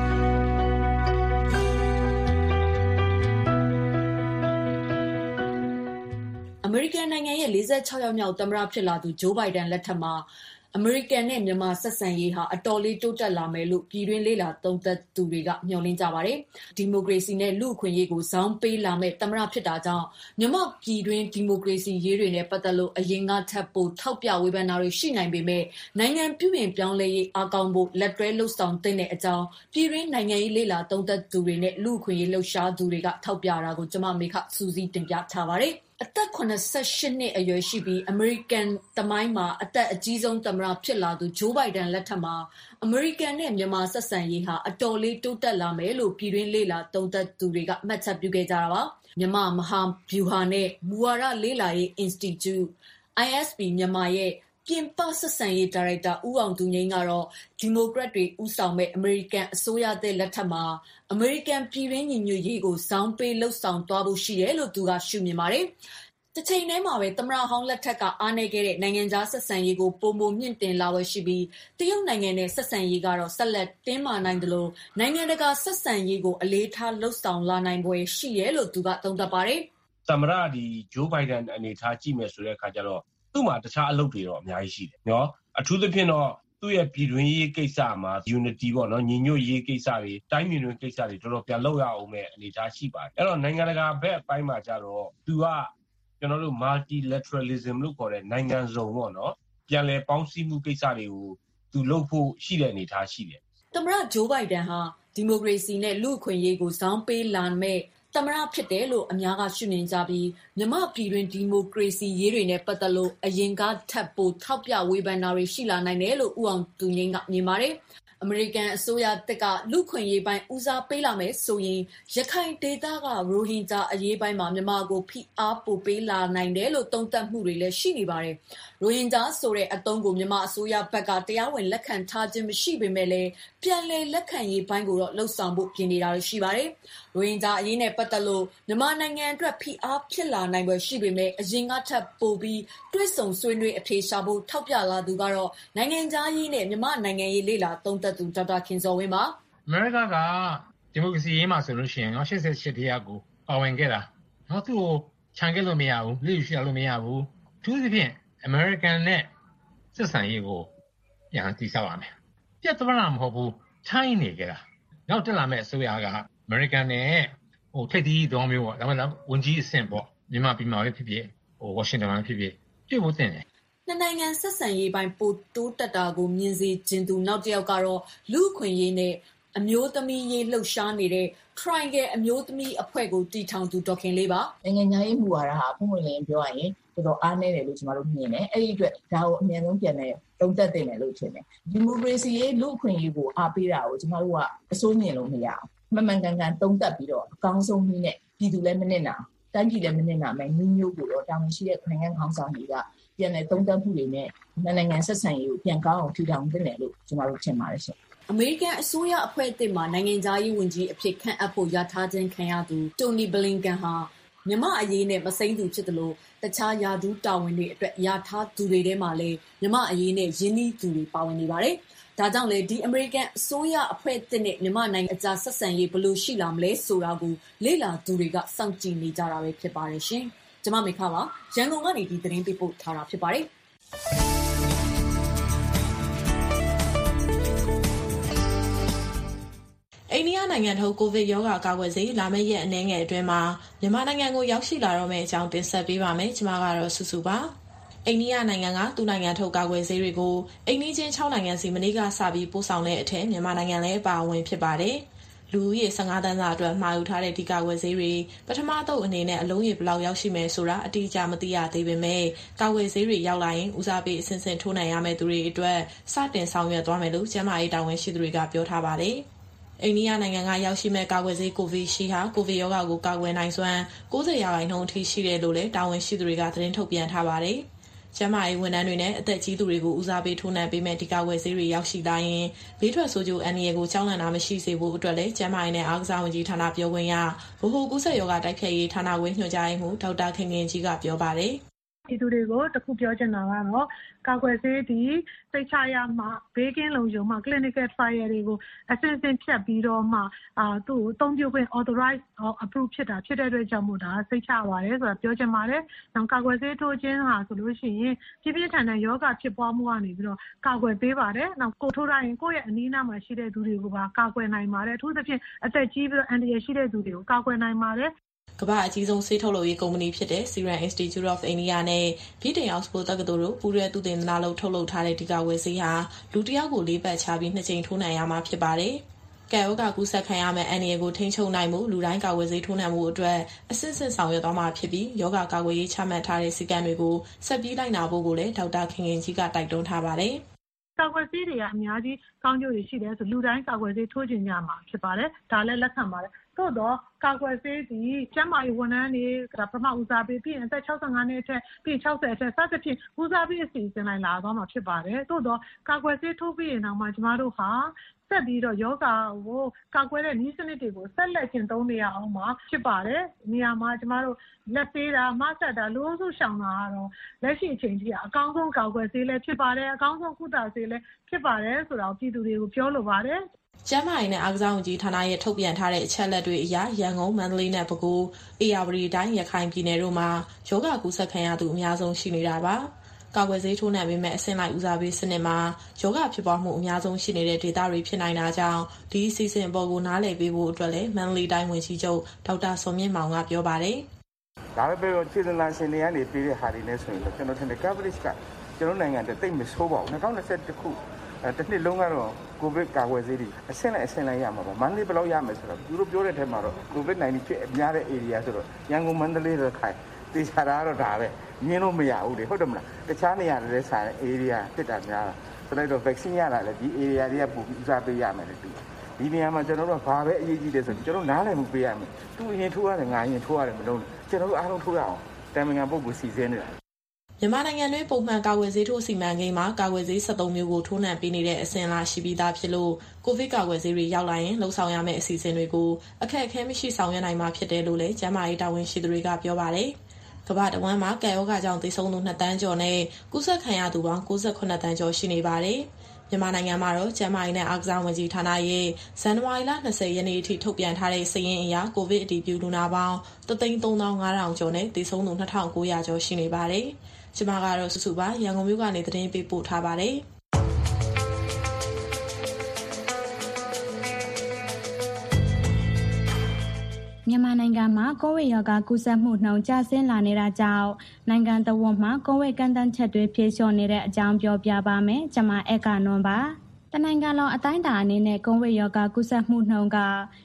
အမေရိကန်နိုင်ငံရဲ့46ယောက်မြောက်သမ္မတဖြစ်လာသူဂျိုးဘိုင်ဒန်လက်ထက်မှာအမေရိကန်နဲ့မြန်မာဆက်ဆံရေးဟာအတော်လေးတိုးတက်လာမယ်လို့ပြည်တွင်းလေ့လာသုံးသပ်သူတွေကမျှော်လင့်ကြပါတယ်။ဒီမိုကရေစီနဲ့လူ့အခွင့်အရေးကိုဇောင်းပေးလာမဲ့သမ္မတဖြစ်တာကြောင့်မြန်မာပြည်တွင်းဒီမိုကရေစီရေးတွေနဲ့ပတ်သက်လို့အရင်ကထပ်ပိုထောက်ပြဝေဖန်တာတွေရှိနိုင်ပေမဲ့နိုင်ငံပြုပြင်ပြောင်းလဲရေးအကောင်းဖို့လက်တွဲလှုပ်ဆောင်သင့်တဲ့အကြောင်းပြည်တွင်းနိုင်ငံရေးလေ့လာသုံးသပ်သူတွေနဲ့လူ့အခွင့်အရေးလှုပ်ရှားသူတွေကထောက်ပြတာကိုကျွန်မမေခစူးစီးတင်ပြထားပါတယ်။အသက်88နှစ်အရွယ်ရှိပြီးအမေရိကန်သမိုင်းမှာအသက်အကြီးဆုံးသမ္မတဖြစ်လာသူဂျိုးဘိုင်ဒန်လက်ထက်မှာအမေရိကန်နဲ့မြန်မာဆက်ဆံရေးဟာအတော်လေးတိုးတက်လာမယ်လို့ပြည်တွင်းလေ့လာသုံးသပ်သူတွေကမှတ်ချက်ပြုခဲ့ကြတာပါမြန်မာမဟာဗျူဟာနဲ့မူဝါဒလေ့လာရေး Institute ISP မြန်မာရဲ့ပြင်ပဆက်ဆံရေးဒါရိုက်တာဦးအောင်သူငိမ်းကတော့ဒီမိုကရက်တွေဦးဆောင်မဲ့အမေရိကန်အစိုးရသစ်လက်ထက်မှာအမေရိကန်ပြည်တွင်းညီညွတ်ရေးကိုဇောင်းပေးလှုပ်ဆောင်သွားဖို့ရှိတယ်လို့သူကရှုမြင်ပါတယ်။တစ်ချိန်တည်းမှာပဲသမ္မတဟောင်းလက်ထက်ကအားနည်းခဲ့တဲ့နိုင်ငံခြားဆက်ဆံရေးကိုပုံမမြင့်တင်လာဝယ်ရှိပြီးတရုတ်နိုင်ငံနဲ့ဆက်ဆံရေးကတော့ဆက်လက်တင်းမာနိုင်တယ်လို့နိုင်ငံတကာဆက်ဆံရေးကိုအလေးထားလှုပ်ဆောင်လာနိုင်ပွဲရှိတယ်လို့သူကသုံးသပ်ပါတယ်။သမ္မတဂျိုးဘိုင်ဒန်အနေထားကြည့်မယ်ဆိုတဲ့အခါကျတော့သူ့မှာတခြားအလုပ်တွေတော့အများကြီးရှိတယ်နော်အထူးသဖြင့်တော့သူ့ရဲ့ပြည်တွင်းရေးကိစ္စမှာ unity ပေါ့နော်ညီညွတ်ရေးကိစ္စတွေတိုင်းပြည်တွင်းကိစ္စတွေတော်တော်ပြန်လုပ်ရအောင်မဲ့အနေအထားရှိပါတယ်အဲ့တော့နိုင်ငံတကာဘက်အပိုင်းမှာကျတော့သူကကျွန်တော်တို့ multilateralism လို့ခေါ်တဲ့နိုင်ငံစုံပေါ့နော်ပြန်လည်ပေါင်းစည်းမှုကိစ္စတွေကိုသူလုပ်ဖို့ရှိတဲ့အနေအထားရှိတယ်သမ္မတဂျိုးဘိုင်ဒန်ဟာဒီမိုကရေစီနဲ့လူ့အခွင့်အရေးကိုဇောင်းပေးလာမဲ့သမ္မတဖြစ်တယ်လို့အများကရှုမြင်ကြပြီးမြန်မာပြည်တွင်ဒီမိုကရေစီရေးတွေနဲ့ပတ်သက်လို့အရင်ကထပ်ပိုထောက်ပြဝေဖန်တာတွေရှိလာနိုင်တယ်လို့ဦးအောင်သူငိမ်းကမြင်ပါတယ်။အမေရိကန်အစိုးရတပ်ကလူ့ခွင့်ရေးပိုင်းဦးစားပေးလာမယ်ဆိုရင်ရခိုင်ဒေသကရိုဟင်ဂျာအရေးပိုင်းမှာမြန်မာကိုဖိအားပိုပေးလာနိုင်တယ်လို့သုံးသပ်မှုတွေလည်းရှိနေပါတယ်။ရိုဟင်ဂျာဆိုတဲ့အသုံးကိုမြန်မာအစိုးရဘက်ကတရားဝင်လက်ခံထားခြင်းမရှိပေမဲ့လည်းပြန်လည်လက်ခံရေးပိုင်းကိုတော့လှုပ်ဆောင်ဖို့ပြင်နေတာရှိပါတယ်။ရိုဟင်ဂျာအရေးနဲ့ပတ်သက်လို့မြန်မာနိုင်ငံအတွက်ဖိအားဖြစ်လာနိုင်ပွဲရှိပေမဲ့အရင်ကထပ်ပိုပြီးတွဲဆုံဆွေးနွေးအဖြေရှာဖို့ထောက်ပြလာသူကတော့နိုင်ငံသားရေးနဲ့မြန်မာနိုင်ငံရေးလေ့လာသုံးသပ်သက်သူဒေါက်တာခင်ဇော်ဝင်းပါအမေရိကဒီမိုကရေစီရေးမှာဆိုလို့ရှိရင်88တရားကိုပါဝင်ခဲ့တာသူ့ကိုခြံခဲ့လို့မရဘူးလိရှိရလို့မရဘူးသူသဖြင့် American နဲ့ဆက်ဆံရေးကိုပြန်တည်ဆောက်ရမယ်ပြတ်သွားတာမဟုတ်ဘူးထိုင်းနေကြတာနောက်တက်လာမဲ့အစိုးရက American နဲ့ထိပ်သီးတော်မျိုးပေါ့ဒါမှမဟုတ်ဝန်ကြီးအဆင့်ပေါ့မြန်မာပြည်မှာဖြစ်ဖြစ်ဝါရှင်တန်မှာဖြစ်ဖြစ်တွေ့ဖို့တင်တယ်နှစ်နိုင်ငံဆက်ဆံရေးပိုင်းပိုတိုးတက်တာကိုမြင်စေခြင်းသူနောက်တစ်ယောက်ကတော့လူအခွင့်အရေးနဲ့အမျိုးသမီးရေးလှုပ်ရှားနေတဲ့ Triangle အမျိုးသမီးအဖွဲ့ကိုတည်ထောင်သူဒေါခင်လေးပါနိုင်ငံခြားရေးမူဝါဒဟာပုံမှန်လင်းပြောရရင်တော်တော်အားနည်းတယ်လို့ကျွန်တော်တို့မြင်တယ်အဲ့ဒီအတွက်ဒါကိုအမြန်ဆုံးပြန်လဲသုံးသပ်တင်တယ်လို့ထင်တယ်ဒီမိုကရေစီရေးလူအခွင့်အရေးကိုအားပေးတာကိုကျွန်တော်တို့ကအစိုးမြင်လို့မရဘူးမှန်မှန်ကန်ကန်သုံးသပ်ပြီးတော့အကောင်းဆုံးနည်းနဲ့ပြည်သူလည်းမနစ်နာတိုင်းပြည်လည်းမနစ်နာမယ်မျိုးကိုတော့တာဝန်ရှိတဲ့နိုင်ငံခေါင်းဆောင်တွေကပြန်လဲသုံးသပ်မှုတွေနဲ့နိုင်ငံဆက်ဆံရေးကိုပြန်ကောင်းအောင်ထူထောင်တင်တယ်လို့ကျွန်တော်တို့ထင်ပါတယ်ရှင်အမေရိကန်အစိုးရအဖွဲ့အသစ်မှာနိုင်ငံသားရေးဝန်ကြီးအဖြစ်ခန့်အပ်ဖို့ရထားခြင်းခံရသူတိုနီဘလင်ကန်ဟာမြန်မာအရေးနဲ့မစိမ့်သူဖြစ်တယ်လို့တခြားယာဒူးတာဝန်တွေအတွက်ရထားသူတွေထဲမှာလည်းမြန်မာအရေးနဲ့ရင်းနှီးသူတွေပါဝင်နေပါတယ်။ဒါကြောင့်လေဒီအမေရိကန်အစိုးရအဖွဲ့အသစ်နဲ့မြန်မာနိုင်ငံအကြားဆက်ဆံရေးဘယ်လိုရှိလာမလဲဆိုတာကိုလေ့လာသူတွေကစောင့်ကြည့်နေကြတာပဲဖြစ်ပါတယ်ရှင်။ကျွန်မမေခပါရန်ကုန်ကနေဒီသတင်းပေးပို့ထားတာဖြစ်ပါတယ်။အိန္ဒိယနိုင်ငံထုတ်ကိုဗစ်ရောဂါကာကွယ်ဆေးလာမယ့်ရက်အနည်းငယ်အတွင်းမှာမြန်မာနိုင်ငံကိုရောက်ရှိလာတော့မယ့်အကြောင်းတင်ဆက်ပေးပါမယ်။ကျွန်မကတော့စုစုပါ။အိန္ဒိယနိုင်ငံကသူ့နိုင်ငံထုတ်ကာကွယ်ဆေးတွေကိုအိန္ဒိချင်း6နိုင်ငံစီမနေ့ကစပြီးပို့ဆောင်တဲ့အထက်မြန်မာနိုင်ငံလည်းပါဝင်ဖြစ်ပါတယ်။လူဦးရေ15သန်းစာအတွက်မှာယူထားတဲ့ဒီကာကွယ်ဆေးတွေပထမအသုတ်အနေနဲ့အလုံးရေဘယ်လောက်ရောက်ရှိမယ်ဆိုတာအတိအကျမသိရသေးပေမဲ့ကာကွယ်ဆေးတွေရောက်လာရင်ဦးစားပေးအဆင့်ဆင့်ထိုးနိုင်ရမယ့်သူတွေအတွက်စတင်ဆောင်ရွက်သွားမယ်လို့ကျန်းမာရေးတာဝန်ရှိသူတွေကပြောထားပါတယ်။အိန္ဒိယနိုင်ငံကရောက်ရှိမဲ့ကာကွယ်ဆေးကိုဗစ်ရှိဟာကိုဗစ်ရောဂါကိုကာကွယ်နိုင်စွမ်း90%အထိရှိတယ်လို့လည်းတာဝန်ရှိသူတွေကသတင်းထုတ်ပြန်ထားပါတယ်။ကျန်းမာရေးဝန်ထမ်းတွေနဲ့အသက်ကြီးသူတွေကိုဦးစားပေးထိုးနှံပေးမဲ့ဒီကာကွယ်ဆေးတွေရောက်ရှိလာရင်ဘေးထွက်ဆိုးကျိုးအန္တရာယ်ကိုကြောက်လန့်တာမရှိစေဖို့အတွက်လည်းကျန်းမာရေးနဲ့အားကစားဝန်ကြီးဌာနပြောခွင့်ရဗဟိုကူးစက်ရောဂါတိုက်ဖျက်ရေးဌာနခွဲညွှန်ကြားရေးမှူးဒေါက်တာခင်ခင်ကြီးကပြောပါတယ်။ဒီသူတွေကိုတခုပြောချင်တာကတော့ကာကွယ်ဆေးဒီစိတ်ချရမှဘေးကင်းလုံခြုံမှ clinical trial တွေကိုအဆင့်ဆင့်ဖြတ်ပြီးတော့မှသူ့ကိုအသုံးပြုခွင့် authorize approve ဖြစ်တဲ့အတွက်ကြောင့်မို့ဒါစိတ်ချပါတယ်ဆိုတာပြောချင်ပါတယ်။နောက်ကာကွယ်ဆေးထိုးခြင်းဟာဆိုလို့ရှိရင်ပြင်းထန်တဲ့ယောဂဖြစ်ပွားမှုကနေပြီးတော့ကာကွယ်ပေးပါတယ်။နောက်ကိုထိုးတိုင်းကိုယ့်ရဲ့အနီးနားမှာရှိတဲ့သူတွေကိုပါကာကွယ်နိုင်ပါတယ်။အထူးသဖြင့်အသက်ကြီးပြီးတော့အန္တရာယ်ရှိတဲ့သူတွေကိုကာကွယ်နိုင်ပါတယ်။ကမ္ဘာအကြီးဆုံးဆေးထုတ်လုပ်ရေးကုမ္ပဏီဖြစ်တဲ့ Serum Institute of India နဲ့ ဗြိတိန် Oxford တက္ကသိုလ်တို့ပူးတွဲသုတေသနလုပ်ထုတ်လုပ်ထားတဲ့ဒီကာကွယ်ဆေးဟာလူတစ်ယောက်ကို4ပတ်ချပြီး2ကြိမ်ထိုးနှံရမှာဖြစ်ပါတယ်။ကဲရောဂါကူးစက်ခံရမယ့်အန္တရာယ်ကိုထိန်းချုပ်နိုင်မှုလူတိုင်းကာကွယ်ဆေးထိုးနှံမှုအတွက်အစစ်စစ်ဆောင်ရွက်သွားမှာဖြစ်ပြီးရောဂါကာကွယ်ရေးချမှတ်ထားတဲ့စည်းကမ်းတွေကိုဆက်ပြီးလိုက်နာဖို့ကိုလည်းဒေါက်တာခင်ခင်ကြီးကတိုက်တွန်းထားပါတယ်။ကာကွယ်ဆေးတွေကအများကြီးကောင်းကျိုးတွေရှိတယ်ဆိုလူတိုင်းကာကွယ်ဆေးထိုးကြရမှာဖြစ်ပါတယ်။ဒါလည်းလက်ခံပါတယ်။သို့တော့ကာကွယ်ဆေးဒီကျန်းမာရေးဝန်ထမ်းတွေကပထမဦးစားပေးပြီးရင်အသက်65နှစ်အထက်ပြီး60အထက်စသဖြင့်ဦးစားပေးအစီအစဉ်လိုက်လာသွားမှာဖြစ်ပါတယ်။သို့တော့ကာကွယ်ဆေးထိုးပြီးရင်တော့မှကျမတို့ဟာဆက်ပြီးတော့ယောဂကိုကာကွယ်တဲ့နည်းစနစ်တွေကိုဆက်လက်ကျင့်သုံးနေရအောင်မှာဖြစ်ပါတယ်။နေရာမှာကျမတို့လက်သေးတာမဆက်တာလူအုပ်စုရှောင်တာကတော့လက်ရှိအချိန်ကြီးအကောင်းဆုံးကာကွယ်ဆေးလည်းဖြစ်ပါတယ်အကောင်းဆုံးကုသဆေးလည်းဖြစ်ပါတယ်ဆိုတော့ပြည်သူတွေကိုပြောလိုပါတယ်ကျန်းမာရေးနဲ့အားကစားဝန်ကြီးဌာနရဲ့ထုတ်ပြန်ထားတဲ့အချက်အလက်တွေအရရန်ကုန်၊မန္တလေးနဲ့ပဲခူး၊ဧရာဝတီတိုင်း၊ရခိုင်ပြည်နယ်တို့မှာရောဂါကူးစက်ခံရသူအများဆုံးရှိနေတာပါ။ကာကွယ်ဆေးထိုးနှံပေးမဲ့အဆင့်လိုက်ဦးစားပေးစနစ်မှာရောဂါဖြစ်ပွားမှုအများဆုံးရှိနေတဲ့ဒေသတွေဖြစ်နိုင်တာကြောင့်ဒီအစီအစဉ်အပေါ်ကိုနားလည်ပေးဖို့အတွက်လည်းမန္တလေးတိုင်းဝန်ကြီးချုပ်ဒေါက်တာစောမြင့်မောင်ကပြောပါတယ်။ဒါပဲပြောခြေစလာရှင်တွေကနေပေးတဲ့ဟာတွေနဲ့ဆိုရင်ကျွန်တော်ထင်တယ် coverage ကကျွန်တော်နိုင်ငံတည်းတိတ်မဆိုးပါဘူး2021ခုတစ်နှစ်လုံးကတော့ကိုဗစ်ကာကွယ်ဆေးတွေအဆင့်လိုက်ရမှာပါမန္တလေးဘယ်လောက်ရမယ်ဆိုတော့သူတို့ပြောတဲ့ထဲမှာတော့ကိုဗစ်-19ဖြစ်အများတဲ့ area ဆိုတော့ရန်ကုန်မန္တလေးရခိုင်တေချာတာတော့ဒါပဲမြင်လို့မရဘူးလေဟုတ်တယ်မလားတခြားနေရာတွေလည်းဆိုင် area ဖြစ်တာများတာဆိုတော့ vaccine ရတာလည်းဒီ area တွေကပူဦးစားပေးရမယ်လေဒီနေရာမှာကျွန်တော်တို့ကဘာပဲအရေးကြီးတယ်ဆိုကျွန်တော်နားလည်မှုပေးရမယ်သူအရင်ထိုးရတယ်ငါအရင်ထိုးရတယ်မလုံးကျွန်တော်တို့အားလုံးထိုးရအောင်တိုင်ပင်ခံပုဂ္ဂိုလ်စီစဉ်နေတာမြန်မာနိုင်ငံတွင်ပုံမှန်ကာကွယ်ဆေးထိုးစီမံကိန်းမှာကာကွယ်ဆေး73မျိုးကိုထိုးနှံပေးနေတဲ့အစဉ်အလာရှိပြီးသားဖြစ်လို့ကိုဗစ်ကာကွယ်ဆေးတွေရောက်လာရင်လှုံ့ဆော်ရမယ့်အစီအစဉ်တွေကိုအခက်အခဲမရှိဆောင်ရွက်နိုင်မှာဖြစ်တယ်လို့လည်းကျန်းမာရေးတာဝန်ရှိသူတွေကပြောပါတယ်။ကမ္ဘာတဝန်းမှာကပ်ရောဂါကြောင့်သေဆုံးသူ2 သန်းကျော်နဲ့ကူးစက်ခံရသူပေါင်း68 သန်းကျော်ရှိနေပါတယ်။မြန်မာနိုင်ငံမှာတော့ကျန်းမာရေးနဲ့အားကစားဝန်ကြီးဌာနရဲ့ဇန်နဝါရီလ20ရက်နေ့အထိထုတ်ပြန်ထားတဲ့စာရင်းအရကိုဗစ်အတည်ပြုလူနာပေါင်း 135,000 ကျော်နဲ့သေဆုံးသူ 2,900 ကျော်ရှိနေပါတယ်။ကျွန်မကတော့စုစုပါရန်ကုန်မြို့ကနေသတင်းပေးပို့ထားပါတယ်။မြန်မာနိုင်ငံမှာကိုဗစ်ရောဂါကူးစက်မှုနှုန်းကျဆင်းလာနေတာကြောင့်နိုင်ငံတော်ဝန်မှကိုဗစ်ကန့်သတ်ချက်တွေဖြေလျှော့နေတဲ့အကြောင်းပြောပြပါမယ်။ကျွန်မအက္ခနွန်ပါ။တနိုင်ငံလုံးအတိုင်းအတာအနေနဲ့ကိုဗစ်ရောဂါကူးစက်မှုနှုန်းက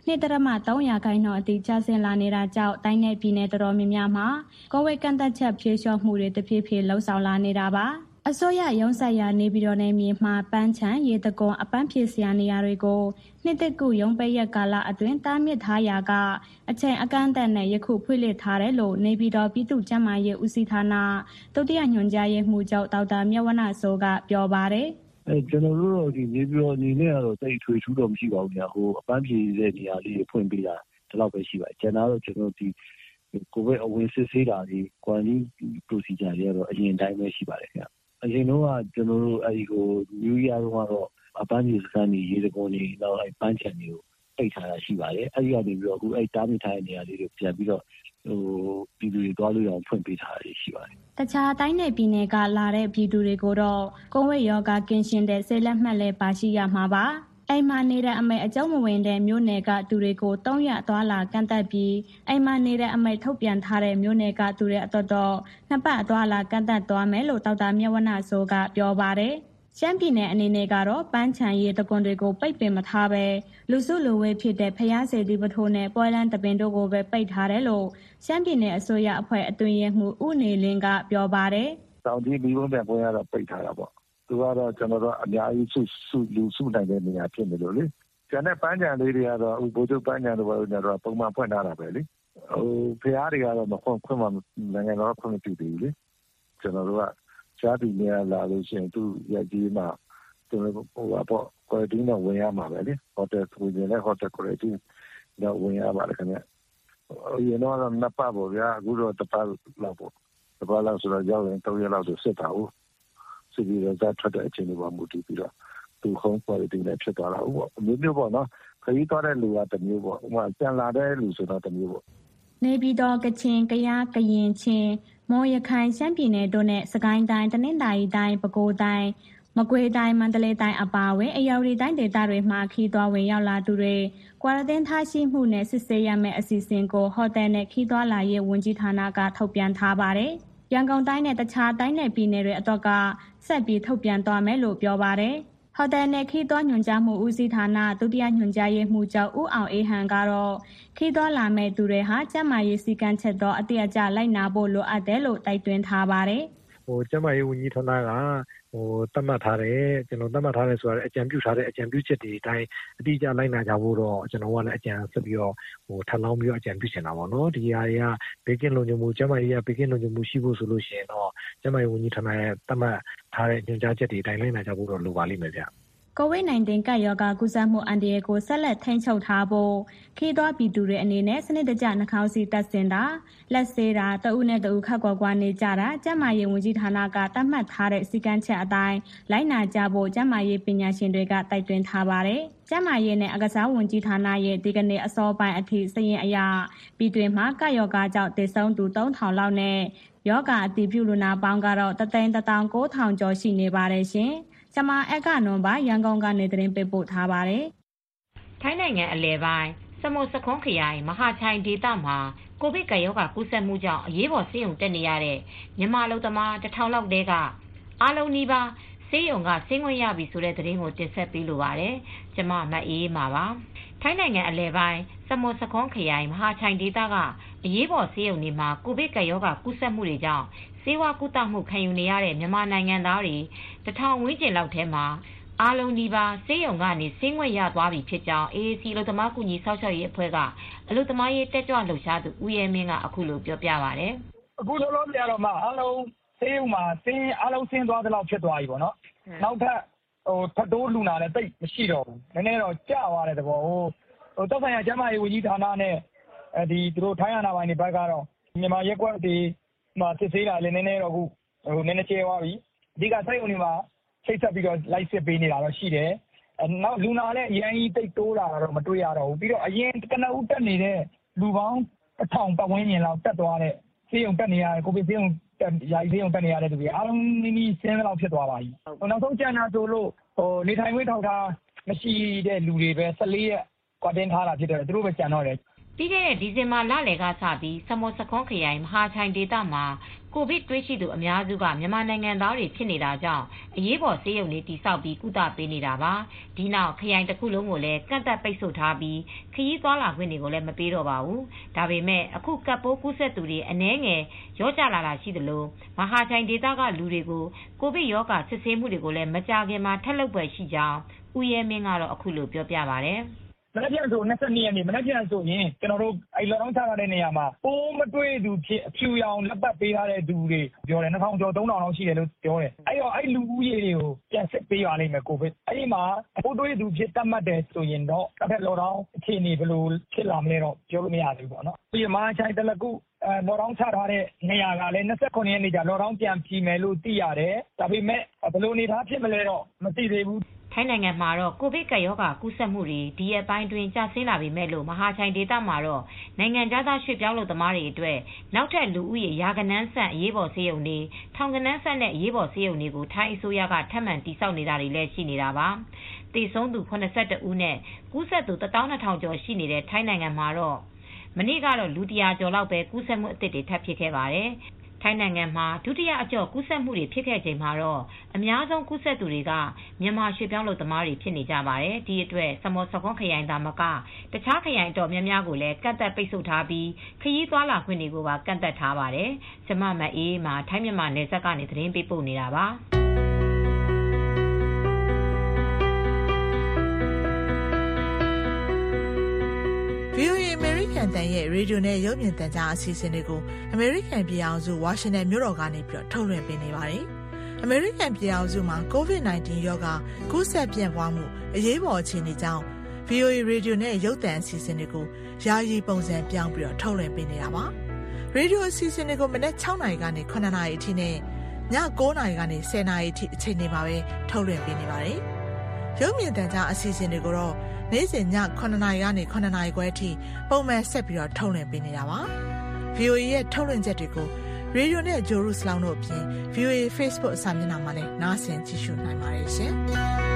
2.3% အထိကျဆင်းလာနေတာကြောင့်တိုင်းနယ်ပြည်နယ်တော်တော်များများမှာကိုဗစ်ကန့်သတ်ချက်ဖြေလျှော့မှုတွေတဖြည်းဖြည်းလှုပ်ဆောင်လာနေတာပါ။အစိုးရရုံးဆိုင်ရာနေပြည်တော်နယ်မြေမှာပန်းချံရေတကွန်အပန်းဖြေစရာနေရာတွေကိုနှစ်သက်ကူရုံးပိတ်ရက်ကာလအတွင်းတားမြစ်ထားရာကအချိန်အကန့်အသတ်နဲ့ယခုဖွင့်လှစ်ထားတယ်လို့နေပြည်တော်ပြည်သူ့ကျန်းမာရေးဦးစီးဌာနဒုတိယညွှန်ကြားရေးမှူးချုပ်ဒေါက်တာမြတ်ဝဏ္ဏစိုးကပြောပါတယ်ကျွန်တော်တို့တော့ဒီနေပြည်တော်အနေနဲ့ကတော့တိတ်ထွေထူးတော့မရှိပါဘူးညာဟိုအပန်းဖြေတဲ့နေရာလေးဖွင့်ပေးတာဒီလောက်ပဲရှိပါတယ်ကျန်တာတော့ကျွန်တော်ဒီကိုဗစ်အဝင်စစ်ဆေးတာဒီ quarantine procedure တွေကတော့အရင်တိုင်းပဲရှိပါတယ်ခင်ဗျအရင်တော့ကျွန်တော်တို့အဲဒီကို New Year တော့အပန်းဖြေစခန်းကြီးရေတကွန်ကြီးတော့ပန်းချံတွေကိုပိတ်ထားတာရှိပါတယ်အဲဒီကနေပြီးတော့အခုတားမြစ်ထားတဲ့နေရာလေးတွေပြန်ပြီးတော့ပြည်သူတွေတွားလို့အောင်ဖွင့်ပေးထားတာရှိပါတယ်တခြားတိုင်းနယ်ပြည်နယ်ကလာတဲ့ပြည်သူတွေကိုတော့ကိုဗစ်ရောဂါကင်းရှင်းတဲ့ဆေးလက်မှတ်လည်းပါရှိရမှာပါအိမ်မှာနေတဲ့အမိတ်အကျုံးမဝင်တဲ့မြို့နယ်ကသူတွေကို3ရက်အသွားလာကန့်သတ်ပြီးအိမ်မှာနေတဲ့အမိတ်ထုတ်ပြန်ထားတဲ့မြို့နယ်ကသူတွေအတွက်တော့2ပတ်အသွားလာကန့်သတ်သွားမယ်လို့ဒေါက်တာမြတ်ဝဏ္ဏစိုးကပြောပါတယ်။ရှမ်းပြည်နယ်အနေနဲ့ကတော့ပန်းချံရေတကွန်တွေကိုပိတ်ပင်မထားပဲလူစုလူဝေးဖြစ်တဲ့ဖျားစေတီပထိုးနဲ့ပွဲလန်းတပင်တို့ကိုပဲပိတ်ထားတယ်လို့ရှမ်းပြည်နယ်အစိုးရအဖွဲ့အတွင်းရေးမှူးဦးနေလင်းကပြောပါတယ်။တောင်ကြီးပြီးဘုံပြန်ပွဲရတော့ပိတ်ထားတာပေါ့သူကတော့ကျွန်တော်တို့အများကြီးလူစုနိုင်တဲ့နေရာဖြစ်နေလို့လေကျန်တဲ့ပန်းချံလေးတွေကတော့ဥပဒေပန်းချံတွေကတော့ပုံမှန်ဖွင့်ထားတာပဲလေဖျားတွေကတော့မခွင့်မှနိုင်ငံတော်ခွင့်မပြုသေးဘူးလေကျွန်တော်တို့ကရှားပြည်နယ်လာလို့ရှိရင်သူရက်ကြီးမှာကျွန်တော်ဟိုပေါ့ quarantine တော့ဝင်ရမှာပဲလေ hotel ဝင်ရင်လည်း hotel quarantine တော့ဝင်ရပါတယ်ခင်ဗျရေတော့နှစ်ပတ်ပေါ့ဗျာအခုတော့တစ်ပတ်လောက်ပေါ့တစ်ပတ်လောက်ဆိုတော့ရောက်ရင်3ရက်လောက်ဆိုစစ်တာဟုတ်စီဗီရဇတ်ထွက်တဲ့အချိန်တွေမှာမူတည်ပြီးတော့သူ home quarantine နဲ့ဖြစ်သွားတာဟုတ်ပေါ့အမျိုးပေါ့နော်ခရီးသွားတဲ့လူကတစ်မျိုးပေါ့ဥပမာပြန်လာတဲ့လူဆိုတော့တစ်မျိုးပေါ့နေပြည်တော်ကချင်ကယားကရင်ချင်းမော်ရခိုင်ရှမ်းပြည်နယ်တို့နဲ့စကိုင်းတိုင်းတနင်္သာရီတိုင်းပဲခူးတိုင်းမကွေးတိုင်းမန္တလေးတိုင်းအပါအဝင်အရာဝတီတိုင်းဒေသတွေမှာခီးသွားဝင်ရောက်လာသူတွေကွာရတင်းထားရှိမှုနဲ့စစ်ဆေးရမယ့်အစီအစဉ်ကိုဟိုတယ်နဲ့ခီးသွားလာရေးဝန်ကြီးဌာနကထုတ်ပြန်ထားပါတယ်။ရန်ကုန်တိုင်းနဲ့တခြားတိုင်းနယ်ပြည်နယ်တွေအတွက်ကဆက်ပြီးထုတ်ပြန်သွားမယ်လို့ပြောပါတယ်။ဟိုတယ်နဲ့ခီးသွားညွှန်ကြားမှုဦးစီးဌာနဒုတိယညွှန်ကြားရေးမှူးချုပ်ဦးအောင်အေးဟန်ကတော့ခီးသွားလာမဲ့သူတွေဟာကျန်းမာရေးစည်းကမ်းချက်တော့အတိအကျလိုက်နာဖို့လိုအပ်တယ်လို့တိုက်တွန်းထားပါတယ်။ကျန်းမာရေးဝန်ကြီးဌာနကသတ်မှတ်ထားတယ်ကျွန်တော်သတ်မှတ်ထားတယ်ဆိုတော့အကြံပြုထားတဲ့အကြံပြုချက်တွေအတိုင်းအတိအကျလိုက်နာကြဖို့တော့ကျွန်တော်ကလည်းအကြံဆက်ပြီးတော့ထပ်လောင်းပြီးတော့အကြံပြုချင်တာပေါ့နော်ဒီဟာတွေကဘေးကင်းလုံခြုံမှုကျန်းမာရေးဘေးကင်းလုံခြုံမှုရှိဖို့ဆိုလို့ရှိရင်တော့ကျန်းမာရေးဝန်ကြီးဌာနရဲ့သတ်မှတ်ထားတဲ့ညွှန်ကြားချက်တွေအတိုင်းလိုက်နာကြဖို့တော့လိုပါလိမ့်မယ်ဗျ COVID-19 ကပ်ရောဂါကူးစက်မှုအန္တရာယ်ကိုဆက်လက်ထိန်းချုပ်ထားဖို့ခီးသွားပြည်သူတွေအနေနဲ့စနစ်တကျနှာခေါင်းစည်းတပ်ဆင်တာလက်ဆေးတာတဦးနဲ့တဦးခပ်ကွာနေကြတာကျန်းမာရေးဝန်ကြီးဌာနကသတ်မှတ်ထားတဲ့စည်းကမ်းချက်အတိုင်းလိုက်နာကြဖို့ကျန်းမာရေးပညာရှင်တွေကတိုက်တွန်းထားပါတယ်။ကျန်းမာရေးနဲ့အကစားဝန်ကြီးဌာနရဲ့ဒီကနေ့အစောပိုင်းအထိစာရင်းအရပြည်တွင်းမှာကပ်ရောဂါကြောင့်သေဆုံးသူ 3,000 လောက်နဲ့ရောဂါအတည်ပြုလူနာပေါင်းကတော့119,000 ကျော်ရှိနေပါတယ်ရှင်။ကျွန်မအက္ခနွန်ပါရန်ကုန်ကနေသတင်းပေးပို့ထားပါတယ်။ထိုင်းနိုင်ငံအလယ်ပိုင်းစမုတ်စခွန်းခရိုင်မဟာချိုင်ဒေသမှာကိုဗစ်ကပ်ရောဂါကူးစက်မှုကြောင့်အရေးပေါ်ဆေးရုံတက်နေရတဲ့မြန်မာလူသမား1,000 လောက်တဲကအားလုံးနီးပါးဆေးရုံကဆင်းခွင့်ရပြီဆိုတဲ့သတင်းကိုတင်ဆက်ပေးလိုပါတယ်။ကျွန်မမအေးမှာပါ။ထိုင်းနိုင်ငံအလယ်ပိုင်းစမုတ်စခွန်းခရိုင်မဟာချိုင်ဒေသကအရေးပေါ်ဆေးရုံတွေမှာကိုဗစ်ကပ်ရောဂါကူးစက်မှုတွေကြောင့်ဆေးဝါးကုသမှုခံယူနေရတဲ့မြန်မာနိုင်ငံသားတွေ1,000 ဝန်းကျင်လောက်ထဲမှာအားလုံးဒီပါဆေးရုံကနေဆင်းခွင့်ရသွားပြီဖြစ်ကြောင်း AAC အလုပ်သမားကူညီဆောက်ရှောက်ရေးအဖွဲ့ကအလုပ်သမားရေးတက်ကြွလှုပ်ရှားသူဦးရဲမင်းကအခုလိုပြောပြပါဗျ။အခုလောလောဆယ်ကတော့မှအားလုံးဆေးရုံမှာအားလုံးဆင်းသွားသလောက်ဖြစ်သွားပြီပေါ့နော်။နောက်ထပ်ထပ်တိုးလူနာလည်းတိတ်မရှိတော့ဘူး။နည်းနည်းတော့ကျသွားတဲ့သဘော။သက်ဆိုင်ရာကျန်းမာရေးဝန်ကြီးဌာနနဲ့သူတို့ထိုင်းအာဏာပိုင်တွေဘက်ကတော့မြန်မာရက်ကွက်တွေမှာစစ်ဆေးတာလည်းနည်းနည်းတော့အခုနည်းနည်းကျဲသွားပြီ။အဓိကစိတ်ဝင်နေမှာချိတ်ဆက်ပြီးတော့လိုက်စစ်ပေးနေတာတော့ရှိတယ်နောက်လူနာလည်းအရင်ကြီးတိတ်တိုးလာတော့မတွေ့ရတော့ဘူးပြီးတော့အရင်ကနဦးတက်နေတဲ့လူပေါင်း1000ပတ်ဝန်းကျင်လောက်တက်သွားတဲ့ဆေးရုံတက်နေရတဲ့ကိုဗစ်ဆေးရုံယာယီဆေးရုံတက်နေရတဲ့သူတွေအားလုံးနီးဆင်းလောက်ဖြစ်သွားပါပြီနောက်ဆုံးကျန်တာဆိုလို့နေထိုင်ခွင့်ထောက်ထားမရှိတဲ့လူတွေပဲ14ရက်ကွာတင်းထားတာဖြစ်တယ်သူတို့ပဲကျန်တော့တယ်ပြီးခဲ့တဲ့ဒီဇင်ဘာလလယ်ကစပြီးစမွတ်စခွန်းခရိုင်မဟာချိုင်ဒေသမှာကိုဗစ်တွေ့ရှိသူအများစုကမြန်မာနိုင်ငံသားတွေဖြစ်နေတာကြောင့်အရေးပေါ်ဆေးရုံတွေတည်ဆောက်ပြီးကုသပေးနေတာပါဒီနောက်ခရိုင်တစ်ခုလုံးကိုလည်းကန့်သတ်ပိတ်ဆို့ထားပြီးခရီးသွားလာခွင့်တွေကိုလည်းမပေးတော့ပါဘူးဒါပေမဲ့အခုကပ်ပိုးကူးစက်သူတွေအနည်းငယ်ရောကျလာတာရှိသလိုမဟာချိုင်ဒေသကလူတွေကိုကိုဗစ်ရောဂါစစ်ဆေးမှုတွေကိုလည်းမကြာခင်မှာထပ်လုပ်ပွဲရှိကြောင်းဦးရဲမင်းကတော့အခုလိုပြောပြပါတယ်မနက်ဖြန်ဆို22ရက်နေ့မနက်ဖြန်ဆိုရင်ကျွန်တော်တို့လောလောဆယ်ထားတဲ့နေရာမှာပိုးမတွေ့သူဖြစ်အဖြူရောင်လက်ပတ်ပေးထားတဲ့သူတွေပြောတယ်2000ကျော်3000လောက်ရှိတယ်လို့ပြောတယ်အဲ့လူဦးရေတွေကိုပြန်စစ်ပေးရလိမ့်မယ်ကိုဗစ်အဲ့ဒီမှာပိုးတွေ့သူဖြစ်တတ်မှတ်တယ်ဆိုရင်တော့တစ်ဖက်လောလောအခြေအနေဘယ်လိုဖြစ်လာမလဲတော့ပြောလို့မရသေးဘူးပေါ့နော်ပြီးမှချိုင်တလကူလောလောချထားတဲ့နေရာကလည်း29ရက်နေ့ကျလောလောပြန်ပြည်မယ်လို့သိရတယ်ဒါပေမဲ့ဘယ်လိုနေသားဖြစ်မလဲတော့မသိသေးဘူးထိုင်းနိုင်ငံမှာတော့ကိုဗစ်ကပ်ရောဂါကူးစက်မှုတွေဒီရက်ပိုင်းတွင်ကျဆင်းလာပေမဲ့လို့မဟာချိုင်ဒေသမှာတော့နိုင်ငံသားရွှေ့ပြောင်းလုပ်သမားတွေအတွက်နောက်ထပ်လူဦးရေရာဂဏန်းဆန့်အရေးပေါ်ဆေးရုံတွေထောင်ဂဏန်းဆန့်နဲ့အရေးပေါ်ဆေးရုံတွေကိုထိုင်းအစိုးရကထပ်မံတည်ဆောက်နေတာတွေလည်းရှိနေတာပါ။တည်ဆုံးသူ82ဦးနဲ့ကူးစက်သူ12000ကျော်ရှိနေတဲ့ထိုင်းနိုင်ငံမှာတော့မနေ့ကတော့လူ100ကျော်လောက်ပဲကူးစက်မှုအသစ်တွေထပ်ဖြစ်ခဲ့ပါတယ်။ထိုင်းနိုင်ငံမှာဒုတိယအကျော့ကူးစက်မှုတွေဖြစ်ခဲ့ချိန်မှာတော့အများဆုံးကူးစက်သူတွေကမြန်မာရွှေ့ပြောင်းလုပ်သမားတွေဖြစ်နေကြပါတယ်။ဒီအတွက်စမောစခွန်းခရိုင်သာမကတခြားခရိုင်တော်များများကိုလည်းကန့်သတ်ပိတ်ဆို့ထားပြီးခရီးသွားလာခွင့်တွေကိုပါကန့်သတ်ထားပါတယ်။ကျမမအေးမှာထိုင်းမြန်မာနယ်စပ်ကနေသတင်းပေးပို့နေတာပါ။ VOA အမေရိကန်တန်ရဲ့ရေဒီယိုနဲ့ရုပ်မြင်သံကြားအစီအစဉ်တွေကိုအမေရိကန်ပြည်အောင်စုဝါရှင်တန်မြို့တော်ကနေပြီးတော့ထုတ်လွှင့်ပေးနေပါတယ်။အမေရိကန်ပြည်အောင်စုမှာ COVID-19 ရောဂါကူးစက်ပြန့်ပွားမှုအရေးပေါ်အခြေအနေကြောင့် VOA ရေဒီယိုနဲ့ရုပ်သံအစီအစဉ်တွေကိုယာယီပုံစံပြောင်းပြီးတော့ထုတ်လွှင့်ပေးနေတာပါ။ရေဒီယိုအစီအစဉ်တွေကိုမနက်6နာရီကနေ9နာရီအထိနဲ့ည9နာရီကနေ10နာရီအထိအချိန်တွေမှာပဲထုတ်လွှင့်ပေးနေပါတယ်။ရုပ်မြင်သံကြားအစီအစဉ်တွေကိုတော့နေ့စဉ်ည9နာရီကနေ9နာရီခွဲအထိပုံမှန်ဆက်ပြီးတော့ထုတ်လွှင့်ပေးနေတာပါ။ VOA ရဲ့ထုတ်လွှင့်ချက်တွေကိုရေဒီယိုနဲ့ဂျိုရုစလောင်းတို့အပြင် VOA Facebook အစာမျက်နှာမှာလည်းနားဆင်ကြည့်ရှုနိုင်ပါတယ်ရှင်။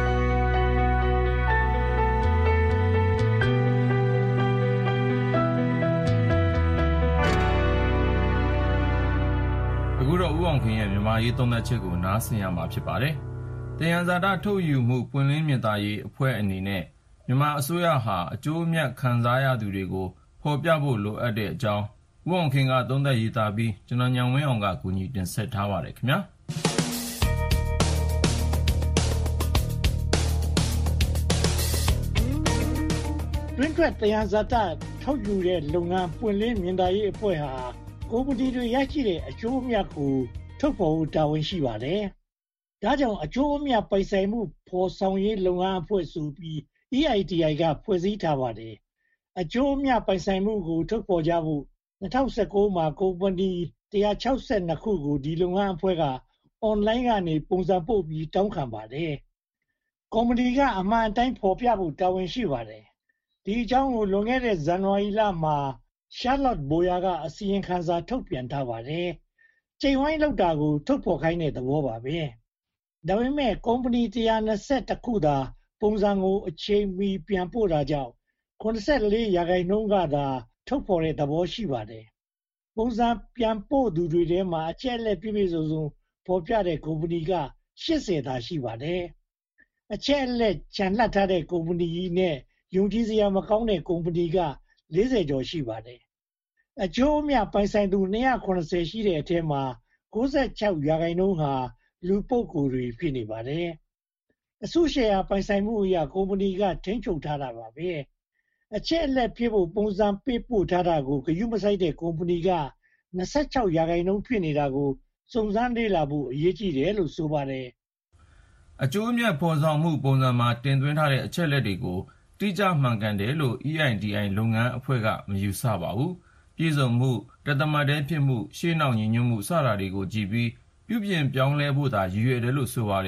အခုတော့ဦးအောင်ခင်ရဲ့မြန်မာရေးသုံးသပ်ချက်ကိုနားဆင်ရမှာဖြစ်ပါတယ်။တရားဇာတထုတ်ယူမှုပွင့်လင်းမြင်သာရေးအဖွဲ့အနေနဲ့မြန်မာအစိုးရဟာအကျိုးအမြတ်ခံစားရသူတွေကိုဖော်ပြဖို့လိုအပ်တဲ့အကြောင်းဦးအောင်ခင်ကသုံးသပ်ရေးသားပြီးကျွန်တော်ညံဝင်းအောင်ကကူညီတင်ဆက်ထားပါတယ်ခင်ဗျာတွင်းထွက်တရားဇာတထုတ်ယူတဲ့လုပ်ငန်းပွင့်လင်းမြင်သာရေးအဖွဲ့ဟာကုမ္ပဏီတွေရရှိတဲ့အကျိုးအမြတ်ကိုထုတ်ဖော်ဖို့တာဝန်ရှိပါတယ်။ဒါကြောင့်အကျိုးအမြတ်ပိုင်ဆိုင်မှုဖော်ဆောင်ရေးလုပ်ငန်းအဖွဲ့ဆိုပြီး EITI ကဖွဲ့စည်းထားပါတယ်။အကျိုးအမြတ်ပိုင်ဆိုင်မှုကိုထုတ်ဖော်ကြဖို့2019မှာကုမ္ပဏီ162ခုကိုဒီလုပ်ငန်းအဖွဲ့ကအွန်လိုင်းကနေပုံစံပို့ပြီးတောင်းခံပါတယ်။ကုမ္ပဏီကအမှန်အတိုင်းဖော်ပြဖို့တာဝန်ရှိပါတယ်။ဒီအကြောင်းကိုလွန်ခဲ့တဲ့ဇန်နဝါရီလမှာ Charlotte Boyer ကအစီရင်ခံစာထုတ်ပြန်ထားပါတယ်။ချိန်ဝိုင်းလောက်တာကိုထုတ်ဖော်ခိုင်းတဲ့သဘောပါပဲ။ဒါပေမဲ့ကုမ္ပဏီ121ခုသာပုံစံကိုအချိန်မီပြန်ပို့တာကြောင့်84%ကသာထုတ်ဖော်တဲ့သဘောရှိပါတယ်။ပုံစံပြန်ပို့သူတွေထဲမှာအချက်အလက်ပြည့်စုံစုံဖော်ပြတဲ့ကုမ္ပဏီက80သာရှိပါတယ်။အချက်အလက်ချန်လှပ်ထားတဲ့ကုမ္ပဏီနဲ့ယုံကြည်စရာမကောင်းတဲ့ကုမ္ပဏီက40ကျော်ရှိပါတယ်။အကျိုးအမြတ်ပိုင်ဆိုင်သူ290ရှိတဲ့အထဲမှာ96%ဟာလူပုဂ္ဂိုလ်တွေဖြစ်နေပါတယ်။အစုရှယ်ယာပိုင်ဆိုင်မှုအရကုမ္ပဏီကထိန်းချုပ်ထားတာပါပဲ။အချက်အလက်ဖြစ်ဖို့ပုံစံပေးပို့ထားတာကိုဂရုမစိုက်တဲ့ကုမ္ပဏီက26%ဖြစ်နေတာကိုစုံစမ်းလေ့လာဖို့အရေးကြီးတယ်လို့ဆိုပါတယ်။အကျိုးအမြတ်ဖော်ဆောင်မှုပုံစံမှာတင်သွင်းထားတဲ့အချက်အလက်တွေကိုတိကျမှန်ကန်တယ်လို့ EITI လုပ်ငန်းအဖွဲ့ကမယူဆပါဘူး။ပြည်စုံမှုတသမတ်တည်းဖြစ်မှုရှေ့နောက်ညီညွတ်မှုစတာတွေကိုကြည့်ပြီးပြုပြင်ပြောင်းလဲဖို့သာရည်ရွယ်တယ်လို့ဆိုပါတယ်။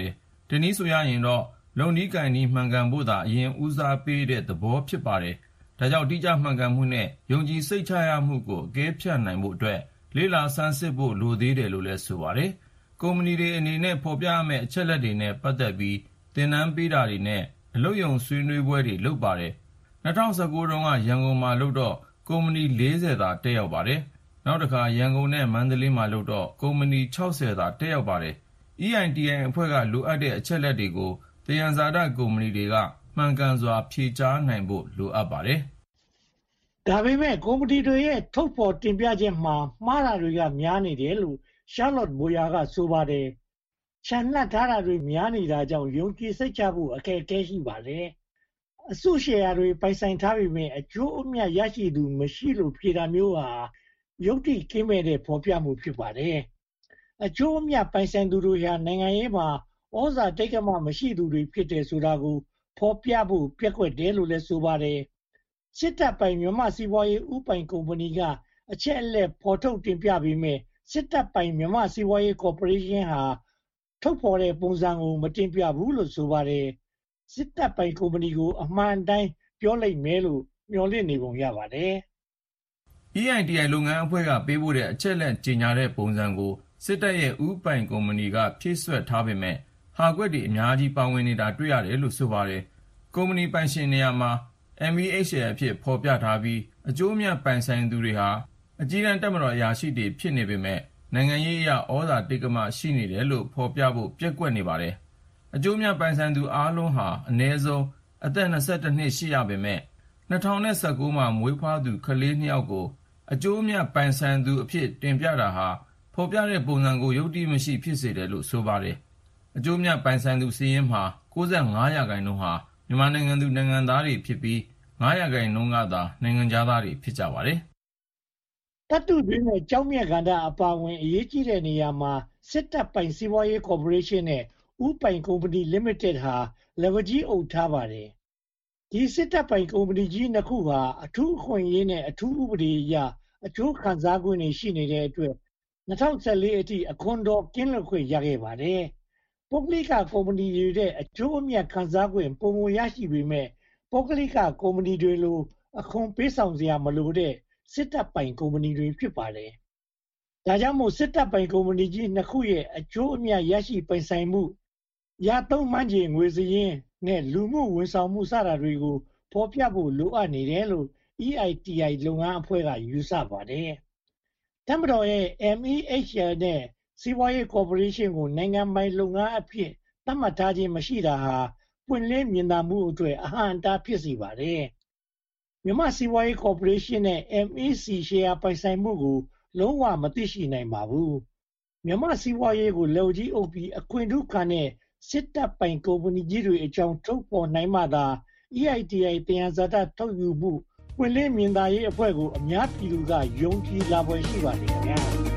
ဒီနည်းဆိုရရင်တော့လုံနည်းကံနည်းမှန်ကန်ဖို့သာအရင်ဦးစားပေးတဲ့သဘောဖြစ်ပါတယ်။ဒါကြောင့်တိကျမှန်ကန်မှုနဲ့ယုံကြည်စိတ်ချရမှုကိုအကဲဖြတ်နိုင်ဖို့အတွက်လေ့လာဆန်းစစ်ဖို့လိုသေးတယ်လို့လည်းဆိုပါတယ်။ကုမ္ပဏီတွေအနေနဲ့ဖော်ပြရမယ့်အချက်လက်တွေနဲ့ပတ်သက်ပြီးသင်တန်းပေးတာတွေနဲ့အလုပ်ရုံဆွေးနွေးပွဲတွေလုပ်ပါတယ်။2019တုန်းကရန်ကုန်မှာလုပ်တော့ကုမ္ပဏီ40သာတက်ရောက်ပါတယ်။နောက်တစ်ခါရန်ကုန်နဲ့မန္တလေးမှာလုပ်တော့ကုမ္ပဏီ60သာတက်ရောက်ပါတယ်။ EITI အဖွဲ့ကလိုအပ်တဲ့အချက်လက်တွေကိုသယံဇာတကုမ္ပဏီတွေကမှန်ကန်စွာဖြေကြားနိုင်ဖို့လိုအပ်ပါတယ်။ဒါပေမဲ့ကုမ္ပဏီတွေရဲ့ထုတ်ဖော်တင်ပြချက်မှာမှားတာတွေကများနေတယ်လို့ Charlotte Boyer ကဆိုပါတယ်။ချန်လှပ်ထားတာတွေများနေတာကြောင့်ယုံကြည်စိတ်ချဖို့အခက်အခဲရှိပါတယ်။အစုရှယ်ယာတွေပိုင်ဆိုင်ထားပေမဲ့အကျိုးအမြတ်ရရှိသူမရှိလို့ဖြေတာမျိုးဟာယုတ်တိကင်းမဲ့တဲ့ဖော်ပြမှုဖြစ်ပါတယ်။အကျိုးအမြတ်ပိုင်ဆိုင်သူတွေဟာနိုင်ငံရေးမှာဩဇာတိတ်ကမမရှိသူတွေဖြစ်တယ်ဆိုတာကိုဖော်ပြဖို့ပြက်ကွက်တယ်လို့လည်းဆိုပါတယ်။စစ်တပ်ပိုင်မြန်မာစီးပွားရေးဥပိုင်ကုမ္ပဏီကအချက်အလက်ဖော်ထုတ်တင်ပြပေမဲ့စစ်တပ်ပိုင်မြန်မာစီးပွားရေးကော်ပိုရေးရှင်းဟာထုတ်ဖော်တဲ့ပုံစံကိုမတင်ပြဘူးလို့ဆိုပါတယ်။စစ်တပ်ပိုင်ကုမ္ပဏီကိုအမှန်တိုင်းပြောလိုက်မယ်လို့မျှော်လင့်နေပုံရပါတယ်။ EITI လုပ်ငန်းအဖွဲ့ကပေးပို့တဲ့အချက်လက်ကြေညာတဲ့ပုံစံကိုစစ်တပ်ရဲ့ဥပိုင်ကုမ္ပဏီကဖြည့်စွက်ထားပေမဲ့ဟာကွက်တွေအများကြီးပါဝင်နေတာတွေ့ရတယ်လို့ဆိုပါတယ်။ကုမ္ပဏီပိုင်ရှင်နေရာမှာ MEHL အဖြစ်ဖော်ပြထားပြီးအကျိုးအမြတ်ပိုင်ဆိုင်သူတွေဟာအကြီးတန်းတပ်မတော်အရာရှိတွေဖြစ်နေပေမဲ့နိုင်ငံရေးအရဩဇာတိတ်ကမရှိနေတယ်လို့ဖော်ပြဖို့ပျက်ကွက်နေပါတယ်။အကျိုးအမြတ်ပိုင်ဆိုင်သူအားလုံးဟာအနည်းဆုံးအသက်22နှစ်ရှိရပေမဲ့2019မှာမွေးဖွားသူကလေး2ယောက်ကိုအကျိုးအမြတ်ပိုင်ဆိုင်သူအဖြစ်တင်ပြတာဟာဖော်ပြတဲ့ပုံစံကိုယုတ်တိမရှိဖြစ်စေတယ်လို့ဆိုပါတယ်။အကျိုးအမြတ်ပိုင်ဆိုင်သူစီးရင်မှာ95%ဟာမြန်မာနိုင်ငံသူနိုင်ငံသားတွေဖြစ်ပြီး9%ကသာနိုင်ငံခြားသားတွေဖြစ်ကြပါတယ်။တတုတွင်းနဲ့ကြောင်းမြတ်ကန္တာအပါဝင်အရေးကြီးတဲ့နေရာမှာစစ်တပ်ပိုင်စီးပွားရေးကော်ပိုရေးရှင်းနဲ့ဥပိုင်ကုမ္ပဏီ Limited ဟာလက်ဝါးကြီးအုပ်ထားပါတယ်။ဒီစစ်တပ်ပိုင်ကုမ္ပဏီကြီးနှစ်ခုဟာအထူးအခွင့်အရေးနဲ့အထူးဥပဒေအရအကျိုးခံစား권တွေရှိနေတဲ့အတွက်2014အထိအခွန်တော်ကင်းလွတ်ခွင့်ရခဲ့ပါတယ်။ပုဂ္ဂလိကကုမ္ပဏီတွေတဲ့အကျိုးအမြတ်ခံစား권ပုံမရရှိပေမဲ့ပုဂ္ဂလိကကုမ္ပဏီတွေလိုအခွန်ပေးဆောင်စရာမလိုတဲ့စစ်တပ်ပိုင်ကုမ္ပဏီတွေဖြစ်ပါတယ်။ဒါကြောင့်မို့စစ်တပ်ပိုင်ကုမ္ပဏီကြီးနှစ်ခုရဲ့အကျိုးအမြတ်ရရှိပိုင်ဆိုင်မှုရသုံးမှန်းခြေငွေစရင်းနဲ့လူမှုဝန်ဆောင်မှုစတာတွေကိုဖော်ပြဖို့လိုအပ်နေတယ်လို့ EITI လုပ်ငန်းအဖွဲ့ကယူဆပါတယ်။တပ်မတော်ရဲ့ MEHL နဲ့စီးပွားရေးကော်ပိုရေးရှင်းကိုနိုင်ငံပိုင်လုပ်ငန်းအဖြစ်သတ်မှတ်ထားခြင်းမရှိတာဟာပွင့်လင်းမြင်သာမှုအတွက်အဟန့်အတားဖြစ်စေပါတယ်။မြန်မာစီးပွားရေးကော်ပိုရေးရှင်းနဲ့ MEC ရှယ်ယာပိုင်ဆိုင်မှုကိုလုံးဝမသိရှိနိုင်ပါဘူး။မြန်မာစီးပွားရေးကိုလက်ဝါးကြီးအုပ်ပြီးအခွင့်ထူးခံတဲ့စစ်တပ်ပိုင်ကုမ္ပဏီကြီးတွေအကြောင်းထုတ်ဖော်နိုင်မှသာ EITI သယံဇာတထုတ်ယူမှုပွင့်လင်းမြင်သာရေးအဖွဲ့ကိုအများပြည်သူကယုံကြည်လာဖွယ်ရှိပါတယ်ခင်ဗျာ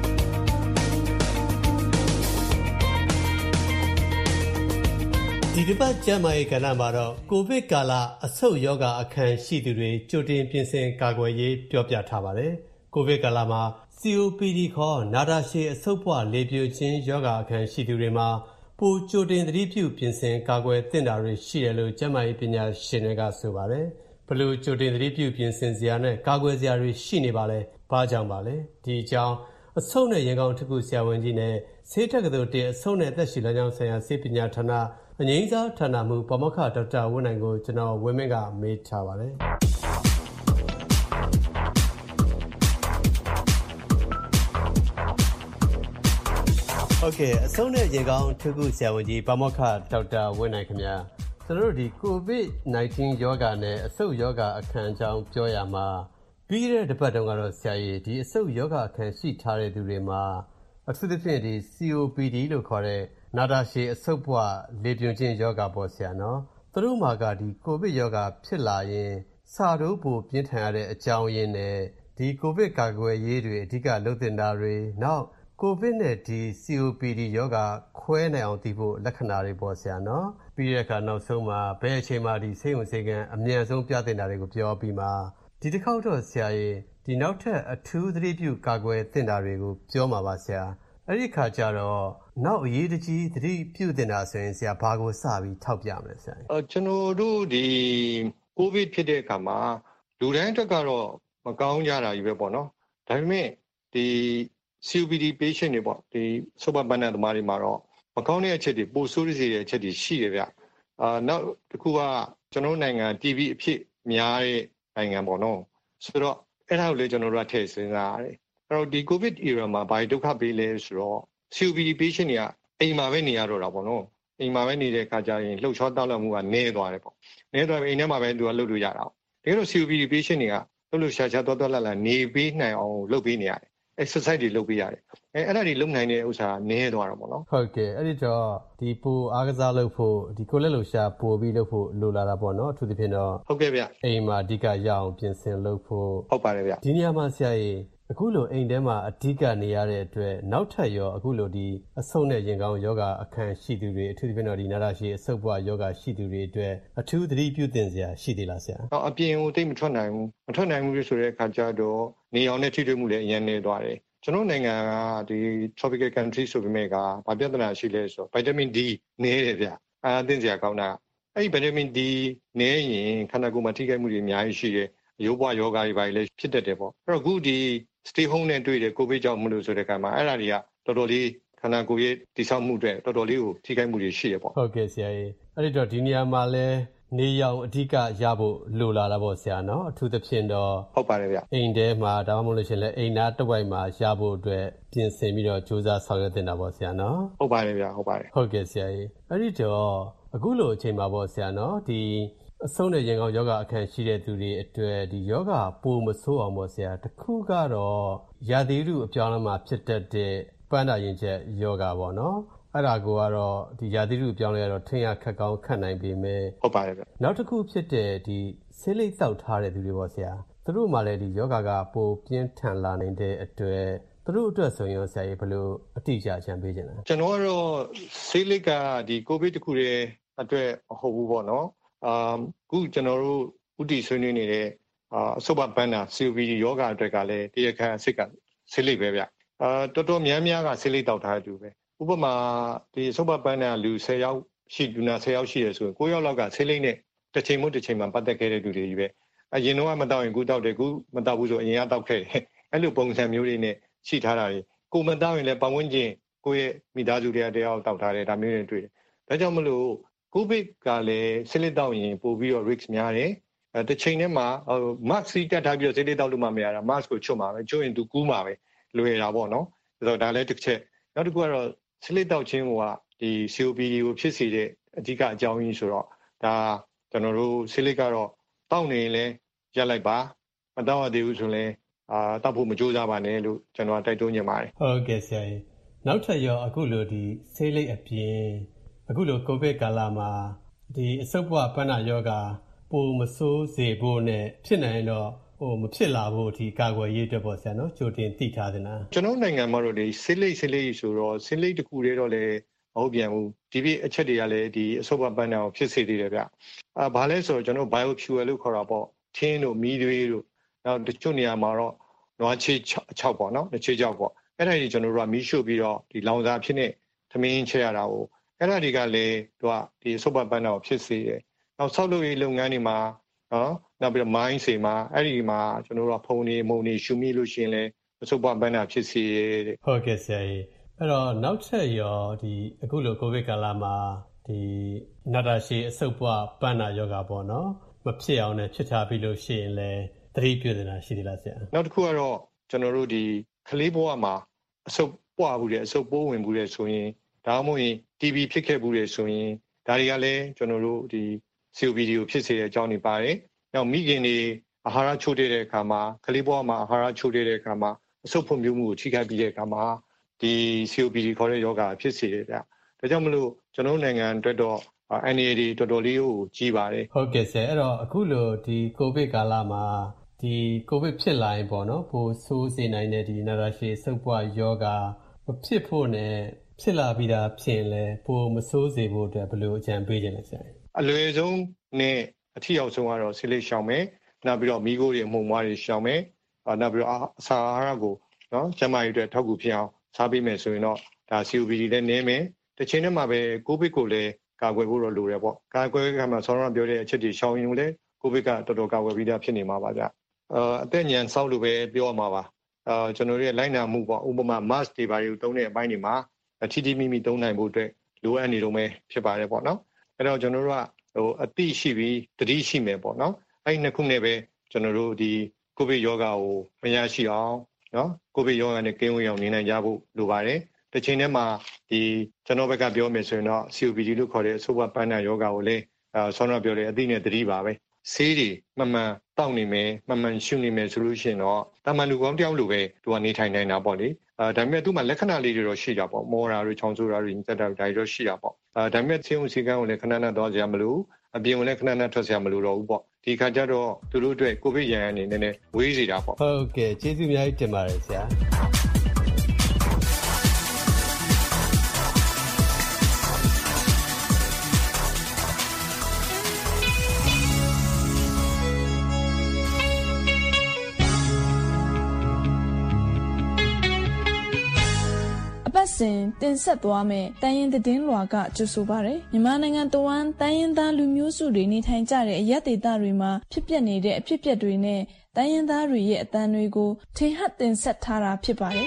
ဒီတစ်ပတ်ကျန်းမာရေးကဏ္ဍမှာတော့ကိုဗစ်ကာလအဆုတ်ယောဂအခမ်းရှိသူတွေကြိုတင်ပြင်ဆင်ကာကွယ်ရေးပြောပြထားပါတယ်။ကိုဗစ်ကာလမှာ COPD ခေါ်နာတာရှည်အဆုတ်ပွလေပြိုခြင်းယောဂအခမ်းရှိသူတွေမှာပိုကြိုတင်သတိပြုပြင်ဆင်ကာကွယ်သင့်တာတွေရှိတယ်လို့ကျန်းမာရေးပညာရှင်တွေကဆိုပါတယ်။ဘလို့ကြိုတင်သတိပြုပြင်ဆင်စရာနဲ့ကာကွယ်စရာတွေရှိနေပါလဲ။ဘာကြောင့်ပါလဲ။ဒီအကြောင်းအဆုတ်နဲ့ရင်ကောင်းတစ်ခုဆရာဝန်ကြီးနဲ့ဆေးတက္ကသိုလ်တင်အဆုတ်နဲ့အသက်ရှူလမ်းကြောင်းဆိုင်ရာဆေးပညာဌာနအငြိမ်းစားဌာနမှပါမောက္ခဒေါက်တာဝင်းနိုင်ကိုကျွန်တော်ဝင်းမင်းကမေးထားပါတယ်။ဟုတ်ကဲ့အဆုံးနဲ့ရင်ကောင်းထုခုဆရာဝန်ကြီးပါမောက္ခဒေါက်တာဝင်းနိုင်ခင်ဗျာကျွန်တော်တို့ဒီ COVID-19 ယောဂနဲ့အဆုတ်ယောဂအခမ်းအကြောင်းပြောရမှာပြီးတဲ့တစ်ပတ်တုန်းကတော့ဆရာကြီးဒီအဆုတ်ယောဂအခမ်းရှိထားတဲ့သူတွေမှာအထူးသဖြင့်ဒီ COPD လို့ခေါ်တဲ့နာတာရှည်အဆုတ်ပွလေပြွန်ခြင်းယောဂပေါ့ဆရာနော်သူတို့မှာကဒီကိုဗစ်ယောဂဖြစ်လာရင်စာတိုးပိုပြင်းထန်ရတဲ့အကြောင်းရင်းနဲ့ဒီကိုဗစ်ကာကွယ်ရေးတွေအဓိကလုပ်တင်တာတွေနောက်ကိုဗစ်နဲ့ဒီ COPD ယောဂခွဲနိုင်အောင်သိဖို့လက္ခဏာတွေပေါ့ဆရာနော်ပြီးတဲ့အခါနောက်ဆုံးမှာဘယ်အချိန်မှာဒီဆေးရုံဆေးကန်းအမြန်ဆုံးပြတင်တာတွေကိုပြောပြီးမှဒီတစ်ခေါက်တော့ဆရာကြီးဒီနောက်ထပ်အထူးသတိပြုကာကွယ်သင့်တာတွေကိုပြောမှာပါဆရာအဲ့ဒီခါကျတော့နောက်အရေးတကြီးသတိပြုတင်တာဆိုရင်ဆရာဘာကိုစပြီးထောက်ပြမလဲဆရာကျွန်တော်တို့ဒီကိုဗစ်ဖြစ်တဲ့အခါမှာလူတိုင်းအတွက်ကတော့မကောင်းကြတာကြီးပဲပေါ့နော်ဒါပေမဲ့ဒီ COPD patient တွေပေါ့ဒီဆုပ်ပတ်ပန်းတဲ့သမားတွေမှာတော့မကောင်းတဲ့အချက်တွေပိုဆိုးစေတဲ့အချက်တွေရှိတယ်ဗျနောက်တစ်ခုကကျွန်တော်နိုင်ငံ TB အဖြစ်များတဲ့နိုင်ငံပေါ့နော်ဆိုတော့အဲ့ဒါကိုလည်းကျွန်တော်တို့ကထည့်စဉ်းစားရတယ်အဲ့တော့ဒီ COVID era မှာဘာဒုက္ခပေးလဲဆိုတော့ COPD patient တွေကအိမ်မှာပဲနေရတော့တာပေါ့နော်အိမ်မှာပဲနေတဲ့အခါကျရင်လှုပ်ရှားတောက်လမှုကနည်းသွားတယ်ပေါ့နည်းသွားပြီအိမ်ထဲမှာပဲသူကလှုပ်လို့ရတာတကယ်လို့ COPD patient တွေကလှုပ်ရှားသွားလာနေပေးနိုင်အောင်လုပ်ပေးနေရတယ်exercise တွေလုပ်ပေးရတယ်အဲ့ဒါတွေလုပ်နိုင်တဲ့ဥစ္စာနည်းသွားတာပေါ့နော်ဟုတ်ကဲ့အဲ့ဒီတော့ဒီပိုအားကစားလုပ်ဖို့ဒီကိုလက်လှူရှာပို့ပြီးလုပ်ဖို့လိုလာတာပေါ့နော်အထူးသဖြင့်တော့ဟုတ်ကဲ့ဗျအိမ်မှာအဓိကရအောင်ပြင်ဆင်လုပ်ဖို့ဟုတ်ပါတယ်ဗျဒီနေရာမှာဆရာကြီးအခုလိုအိမ်ထဲမှာအဓိကနေရတဲ့အတွက်နောက်ထပ်ရောအခုလိုဒီအဆုတ်နဲ့ရင်ကောင်းယောဂအခန်းရှိသူတွေအထူးသဖြင့်တော့ဒီနာတာရှည်အဆုတ်ဘဝယောဂရှိသူတွေအတွက်အထူးသတိပြုသင့်စရာရှိသေးလားဆရာအပြင်ကိုတိတ်မထွက်နိုင်ဘူးဆိုတဲ့အခါကျတော့နေအောင်နဲ့ထိတွေ့မှုလည်းအရင်နေသွားတယ်ကျွန်တော်နိုင်ငံကဒီ tropical country ဆိုပေမဲ့ကဘာပြဿနာရှိလဲဆိုတော့ vitamin D နည်းတယ်ဗျအသိစရာကောင်းတာအဲ့ဒီ vitamin D နည်းရင်ခန္ဓာကိုယ်မှာထိခိုက်မှုတွေအများကြီးရှိတယ်ရိုးပွားယောဂတွေပါလည်းဖြစ်တတ်တယ်ပေါ့အဲ့တော့အခုဒီ stay home နဲ့တွေ့တယ်ကိုဗစ်ကြောင့်မလို့ဆိုတဲ့အခါမှာအဲ့ဒါတွေကတော်တော်လေးခန္ဓာကိုယ်ရဲ့တည်ဆောက်မှုတွေတော်တော်လေးကိုထိခိုက်မှုတွေရှိတယ်ပေါ့ဟုတ်ကဲ့ဆရာကြီးအဲ့ဒီတော့ဒီနေရာမှာလဲနေရောင်အဓိကရဖို့လိုလာတာပေါ့ဆရာနော်အထူးသဖြင့်တော့ဟုတ်ပါတယ်ဗျအိမ်ထဲမှာဒါမှမဟုတ်လို့ရှိရင်လည်းအိမ်သားတစ်ဝိုက်မှာရဖို့အတွက်ပြင်ဆင်ပြီးတော့စူးစမ်းဆောင်ရွက်တင်တာပေါ့ဆရာနော်ဟုတ်ပါတယ်ဗျဟုတ်ပါတယ်ဟုတ်ကဲ့ဆရာကြီးအဲ့ဒီတော့အခုလိုအချိန်မှာပေါ့ဆရာနော်ဒီအဆုံးနဲ့ရင်ကောင်းယောဂအခန်းရှိတဲ့သူတွေအတွက်ဒီယောဂပိုမဆိုးအောင်ပေါ့ဆရာတခုကတော့ရာသီဥတုအပြောင်းအလဲမှာဖြစ်တတ်တဲ့ပန်းတာရင်ချက်ယောဂပေါ့နော်အဲ့ဒါကိုကတော့ဒီရာသီဥတုပြောင်းလဲတော့ထင်ရခက်ကောင်းခတ်နိုင်ပေမဲ့ဟုတ်ပါတယ်ဗျနောက်တစ်ခုဖြစ်တဲ့ဒီဆေးလိပ်တောက်ထားတဲ့သူတွေပေါ့ဆရာသူတို့မှလည်းဒီယောဂကပိုပြင်းထန်လာနေတဲ့အတွက်သူတို့အတွက်ဆိုရင်ဆရာကြီးဘယ်လိုအတိအကျအကြံပေးချင်လဲကျွန်တော်ကတော့ဆေးလိပ်ကဒီကိုဗစ်တခုတည်းအတွက်မဟုတ်ဘူးပေါ့နော်ခုကျွန်တော်တို့ဥတီဆွေးနွေးနေတဲ့အဆုတ်ပန်းတာ COPD ယောဂအတွက်ကလည်းတရားခံအစစ်ကဆေးလိပ်ပဲဗျတော်တော်များများကဆေးလိပ်တောက်ထားတူပဲဥပမာဒီဆုတ်ပန်းတာလူ10ယောက်ရှိလူနာ10ယောက်ရှိတယ်ဆိုရင်9ယောက်လောက်ကဆေးလိပ်နဲ့တစ်ချိန်မှတစ်ချိန်မှပတ်သက်ခဲ့တဲ့လူတွေကြီးပဲအရင်တော့မတောက်ရင်ခုတောက်တယ်ခုမတောက်ဘူးဆိုအရင်ကတောက်ခဲ့တယ်အဲ့လိုပုံစံမျိုးတွေနဲ့ရှိထားတာတွေကိုမတောက်ရင်လည်းပတ်ဝန်းကျင်ကိုယ့်ရဲ့မိသားစုတွေတယောက်တောက်ထားတယ်ဒါမျိုးတွေတွေ့တယ်ဒါကြောင့်မလို့ကိုဗစ်ကလည်းဆေးလိပ်တောက်ရင်ပို့ပြီးတော့ risk များတယ်တစ်ချိန်တည်းမှာ mask စီးတက်ထားပြီးတော့ဆေးလိပ်တောက်လို့မှမရတာ mask ကိုချွတ်မှာပဲချွတ်ရင်သူကူးမှာပဲလွယ်တာပေါ့နော်ဆိုတော့ဒါလည်းတစ်ချက်နောက်တစ်ခုကတော့ဆေးလိပ်တောက်ခြင်းကဒီ COPD ကိုဖြစ်စေတဲ့အဓိကအကြောင်းရင်းဆိုတော့ဒါကျွန်တော်တို့ဆေးလိပ်ကတော့တောက်နေရင်လည်းရပ်လိုက်ပါမတောက်ရသေးဘူးဆိုရင်တောက်ဖို့မကြိုးစားပါနဲ့လို့ကျွန်တော်တိုက်တွန်းချင်ပါတယ်ဟုတ်ကဲ့ဆရာကြီးနောက်ထပ်ရောအခုလိုဒီဆေးလိပ်အပြင်အခုလိုကိုဗစ်ကာလမှာဒီအဆုတ်ဘဝပန်းနာယောဂပိုမဆိုးစေဖို့နဲ့ဖြစ်နိုင်တော့မဖြစ်လာဖို့ဒီကာကွယ်ရေးအတွက်ပေါ့ဆရာနော်ကြိုတင်သိထားသလားကျွန်တော်နိုင်ငံမှာတော့ဒီဆေးလိပ်ဆိုတော့ဆေးလိပ်တစ်ခုတည်းတော့လည်းမဟုတ်ပြန်ဘူးဒီပြအချက်တွေကလည်းဒီအဆုတ်ဘဝပန်းနာကိုဖြစ်စေသေးတယ်ဗျဘာလဲဆိုတော့ကျွန်တော် biofuel လို့ခေါ်တာပေါ့ထင်းတို့မီးသွေးတို့နောက်တချို့နေရာမှာတော့နွားချေ6ပေါ့နော်ချေ6ပေါ့အဲ့ဒါကြီးကျွန်တော်တို့ကမီးရှို့ပြီးတော့ဒီလောင်စာဖြစ်နေသမင်းချက်ရတာကိုအဲ့ဒါတွေကလည်းသူကဒီဆုပ်ပန်းနာကိုဖြစ်စေတယ်နောက်ဆောက်လုပ်ရေးလုပ်ငန်းတွေမှာနော်နောက်ပြီးတော့ mine တွေမှာအဲ့ဒီမှာကျွန်တော်တို့ကဖုန်နေမုံနေရှူမိလို့ရှိရင်လည်းဆုပ်ပန်းနာဖြစ်စေတဲ့ဟုတ်ကဲ့ဆရာကြီးအဲ့တော့နောက်ဆက်ရောဒီအခုလိုကိုဗစ်ကာလမှာဒီနာတာရှည်အဆုပ်ပွားပန်းနာယောဂပေါ့နော်မဖြစ်အောင်နဲ့ဖြစ်ထားပြီးလို့ရှိရင်လည်းသတိပြုနေတာရှိသေးလားဆရာနောက်တစ်ခုကတော့ကျွန်တော်တို့ဒီကလေးဘဝမှာအဆုပ်ပွားမှုတဲ့အဆုပ်ပိုးဝင်မှုတဲ့ဆိုရင်ဒါမှမဟုတ်ရင် TB ဖြစ်ခဲ့မှုတဲ့ဆိုရင်ဒါတွေကလည်းကျွန်တော်တို့ဒီ COPD ကိုဖြစ်စေတဲ့အကြောင်းတွေပါတယ်နောက်မိခင်တွေအာဟာရချို့တဲ့အခါမှာကလေးဘဝမှာအာဟာရချို့တဲ့အခါမှာအဆုပ်ဖွံ့ဖြိုးမှုကိုထိခိုက်ပြီးတဲ့အခါမှာဒီ COPD ခေါ်တဲ့ယောဂဖြစ်စေတယ်ဗျဒါကြောင့်မလို့ကျွန်တော်နိုင်ငံအတွက်တော့NAD တော်တော်လေးကိုကြီးပါတယ်ဟုတ်ကဲ့ဆရာအဲ့တော့အခုလိုဒီကိုဗစ်ကာလမှာဒီကိုဗစ်ဖြစ်လာရင်ပေါ့နော်ပိုဆိုးစေနိုင်တဲ့ဒီနာတာရှည်ဆုပ်ပွားယောဂမဖြစ်ဖို့နဲ့ဖြစ်လာပြီးသားဖြစ်ရင်လည်းပိုမဆိုးစေဖို့အတွက်ဘယ်လိုအကြံပေးခြင်းလဲဆရာအလွယ်ဆုံးနဲ့အထီရောက်ဆုံးကတော့ဆေးလိပ်ရှောင်မယ်နောက်ပြီးတော့မီးခိုးတွေအမှုန်မွားတွေရှောင်မယ်နောက်ပြီးတော့အစာအာဟာရကိုနော်ကျန်းမာရေးအတွက်ထောက်ကူဖြစ်အောင်စားပေးမယ်ဆိုရင်တော့ဒါ COPD လည်းနည်းမယ်တစ်ချိန်တည်းမှာပဲကိုဗစ်ကိုလည်းကာကွယ်ဖို့တော့လိုတယ်ပေါ့ကာကွယ်ခါမှာဆောင်းရပြောတဲ့အချက်တွေရှောင်ရင်လည်းကိုဗစ်ကတော်တော်ကာကွယ်ပြီးသားဖြစ်နေမှာပါဗျအသက်ညံဆောက်လို့ပဲပြောရမှာပါကျွန်တော်တို့ရဲ့လိုက်နာမှုပေါ့ဥပမာ mask တွေပါယူသုံးတဲ့အပိုင်းတွေမှာထိထိမိမိသုံးနိုင်ဖို့အတွက်လိုအပ်နေတော့မယ်ဖြစ်ပါတယ်ပေါ့နော်အဲ့တော့ကျွန်တော်တို့ကအသိရှိပြီးသတိရှိမယ်ပေါ့နော်အဲ့ဒီနှစ်ခုနဲ့ပဲကျွန်တော်တို့ဒီကိုဗစ်ရောဂါကိုမရရှိအောင်နော်ကိုဗစ်ရောဂါနဲ့ကင်းဝေးအောင်နေနိုင်ကြဖို့လိုပါတယ်တစ်ချိန်တည်းမှာဒီကျွန်တော်ဘက်ကပြောမယ်ဆိုရင်တော့ COPD လို့ခေါ်တဲ့အဆိုးပန်းနာရောဂါကိုလည်းဆောင်းရပြောတဲ့အသိနဲ့သတိပါပဲဆေးတွေမှန်မှန်တောက်နေမယ်မှန်မှန်ရှုနေမယ်ဆိုလို့ရှိရင်တော့တာမန်လူကောင်းတယောက်လိုပဲသူကနေထိုင်နေတာပေါ့လေဒါပေမဲ့သူ့မှာလက္ခဏာလေးတွေတော့ရှိတာပေါ့မောတာတွေချောင်းဆိုးတာတွေညက်တာတွေတော့ရှိတာပေါ့ဒါပေမဲ့ဆေးရုံဆေးကန်းကိုလည်းခဏခဏသွားကြရမလို့အပြင်ကိုလည်းခဏခဏထွက်ကြရမလို့တော့ဘူးပေါ့ဒီခါကျတော့သူတို့အတွက်ကိုဗစ်ရန်အနေနဲ့ဝေးစေတာပေါ့ဟုတ်ကဲ့ကျေးဇူးအများကြီးတင်ပါတယ်ဆရာစဉ်တင်ဆက်သွားမယ်တိုင်းရင်းသတင်းလွှာကကြိုဆိုပါရယ်မြန်မာနိုင်ငံတဝန်းတိုင်းရင်းသားလူမျိုးစုတွေနေထိုင်ကြတဲ့အရပ်ဒေသတွေမှာဖြစ်ပျက်နေတဲ့အဖြစ်အပျက်တွေနဲ့တိုင်းရင်းသားတွေရဲ့အသံတွေကိုထင်ဟပ်တင်ဆက်ထားတာဖြစ်ပါတယ်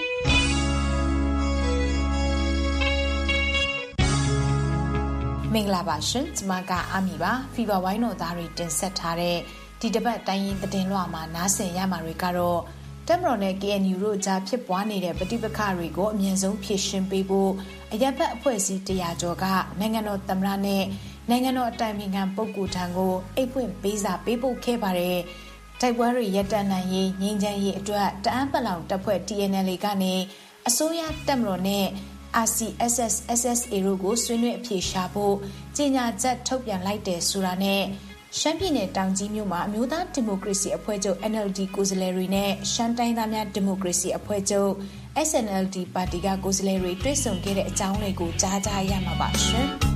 မင်္ဂလာပါရှင်ကျွန်မကအာမီပါဖီဗာဝိုင်းတော်သားတွေတင်ဆက်ထားတဲ့ဒီတစ်ပတ်တိုင်းရင်းသတင်းလွှာမှာနားဆင်ရမှာတွေကတော့တက်မတော်နဲ့ KNU တို့ကြားဖြစ်ပွားနေတဲ့ပဋိပက္ခတွေကိုအမြင့်ဆုံးဖြေရှင်းပေးဖို့အရပ်ဘက်အဖွဲ့အစည်း100ကျော်ကနိုင်ငံတော်သမ္မတနဲ့နိုင်ငံတော်အတိုင်ပင်ခံပုဂ္ဂိုလ်ထံကိုအိတ်ဖွင့်ပေးစာပေးပို့ခဲ့ပါတယ်။တိုက်ပွဲတွေရပ်တန့်နိုင်ရေးငြိမ်းချမ်းရေးအတွက်တအန်းပလောင်တပ်ဖွဲ့ TNLA ကနေအစိုးရတက်မတော်နဲ့ RCSS SSA တို့ကိုဆွေးနွေးအဖြေရှာဖို့ကြေညာချက်ထုတ်ပြန်လိုက်တယ်ဆိုတာနဲ့ရှမ်းပြည်နယ်တောင်ကြီးမြို့မှာအမျိုးသားဒီမိုကရေစီအဖွဲ့ချုပ် NLD ကိုယ်စားလှယ်တွေနဲ့ရှမ်းတိုင်းသားများဒီမိုကရေစီအဖွဲ့ချုပ် SNLD ပါတီကကိုယ်စားလှယ်တွေတွေ့ဆုံခဲ့တဲ့အကြောင်းတွေကိုကြားကြရမှာပါရှင်။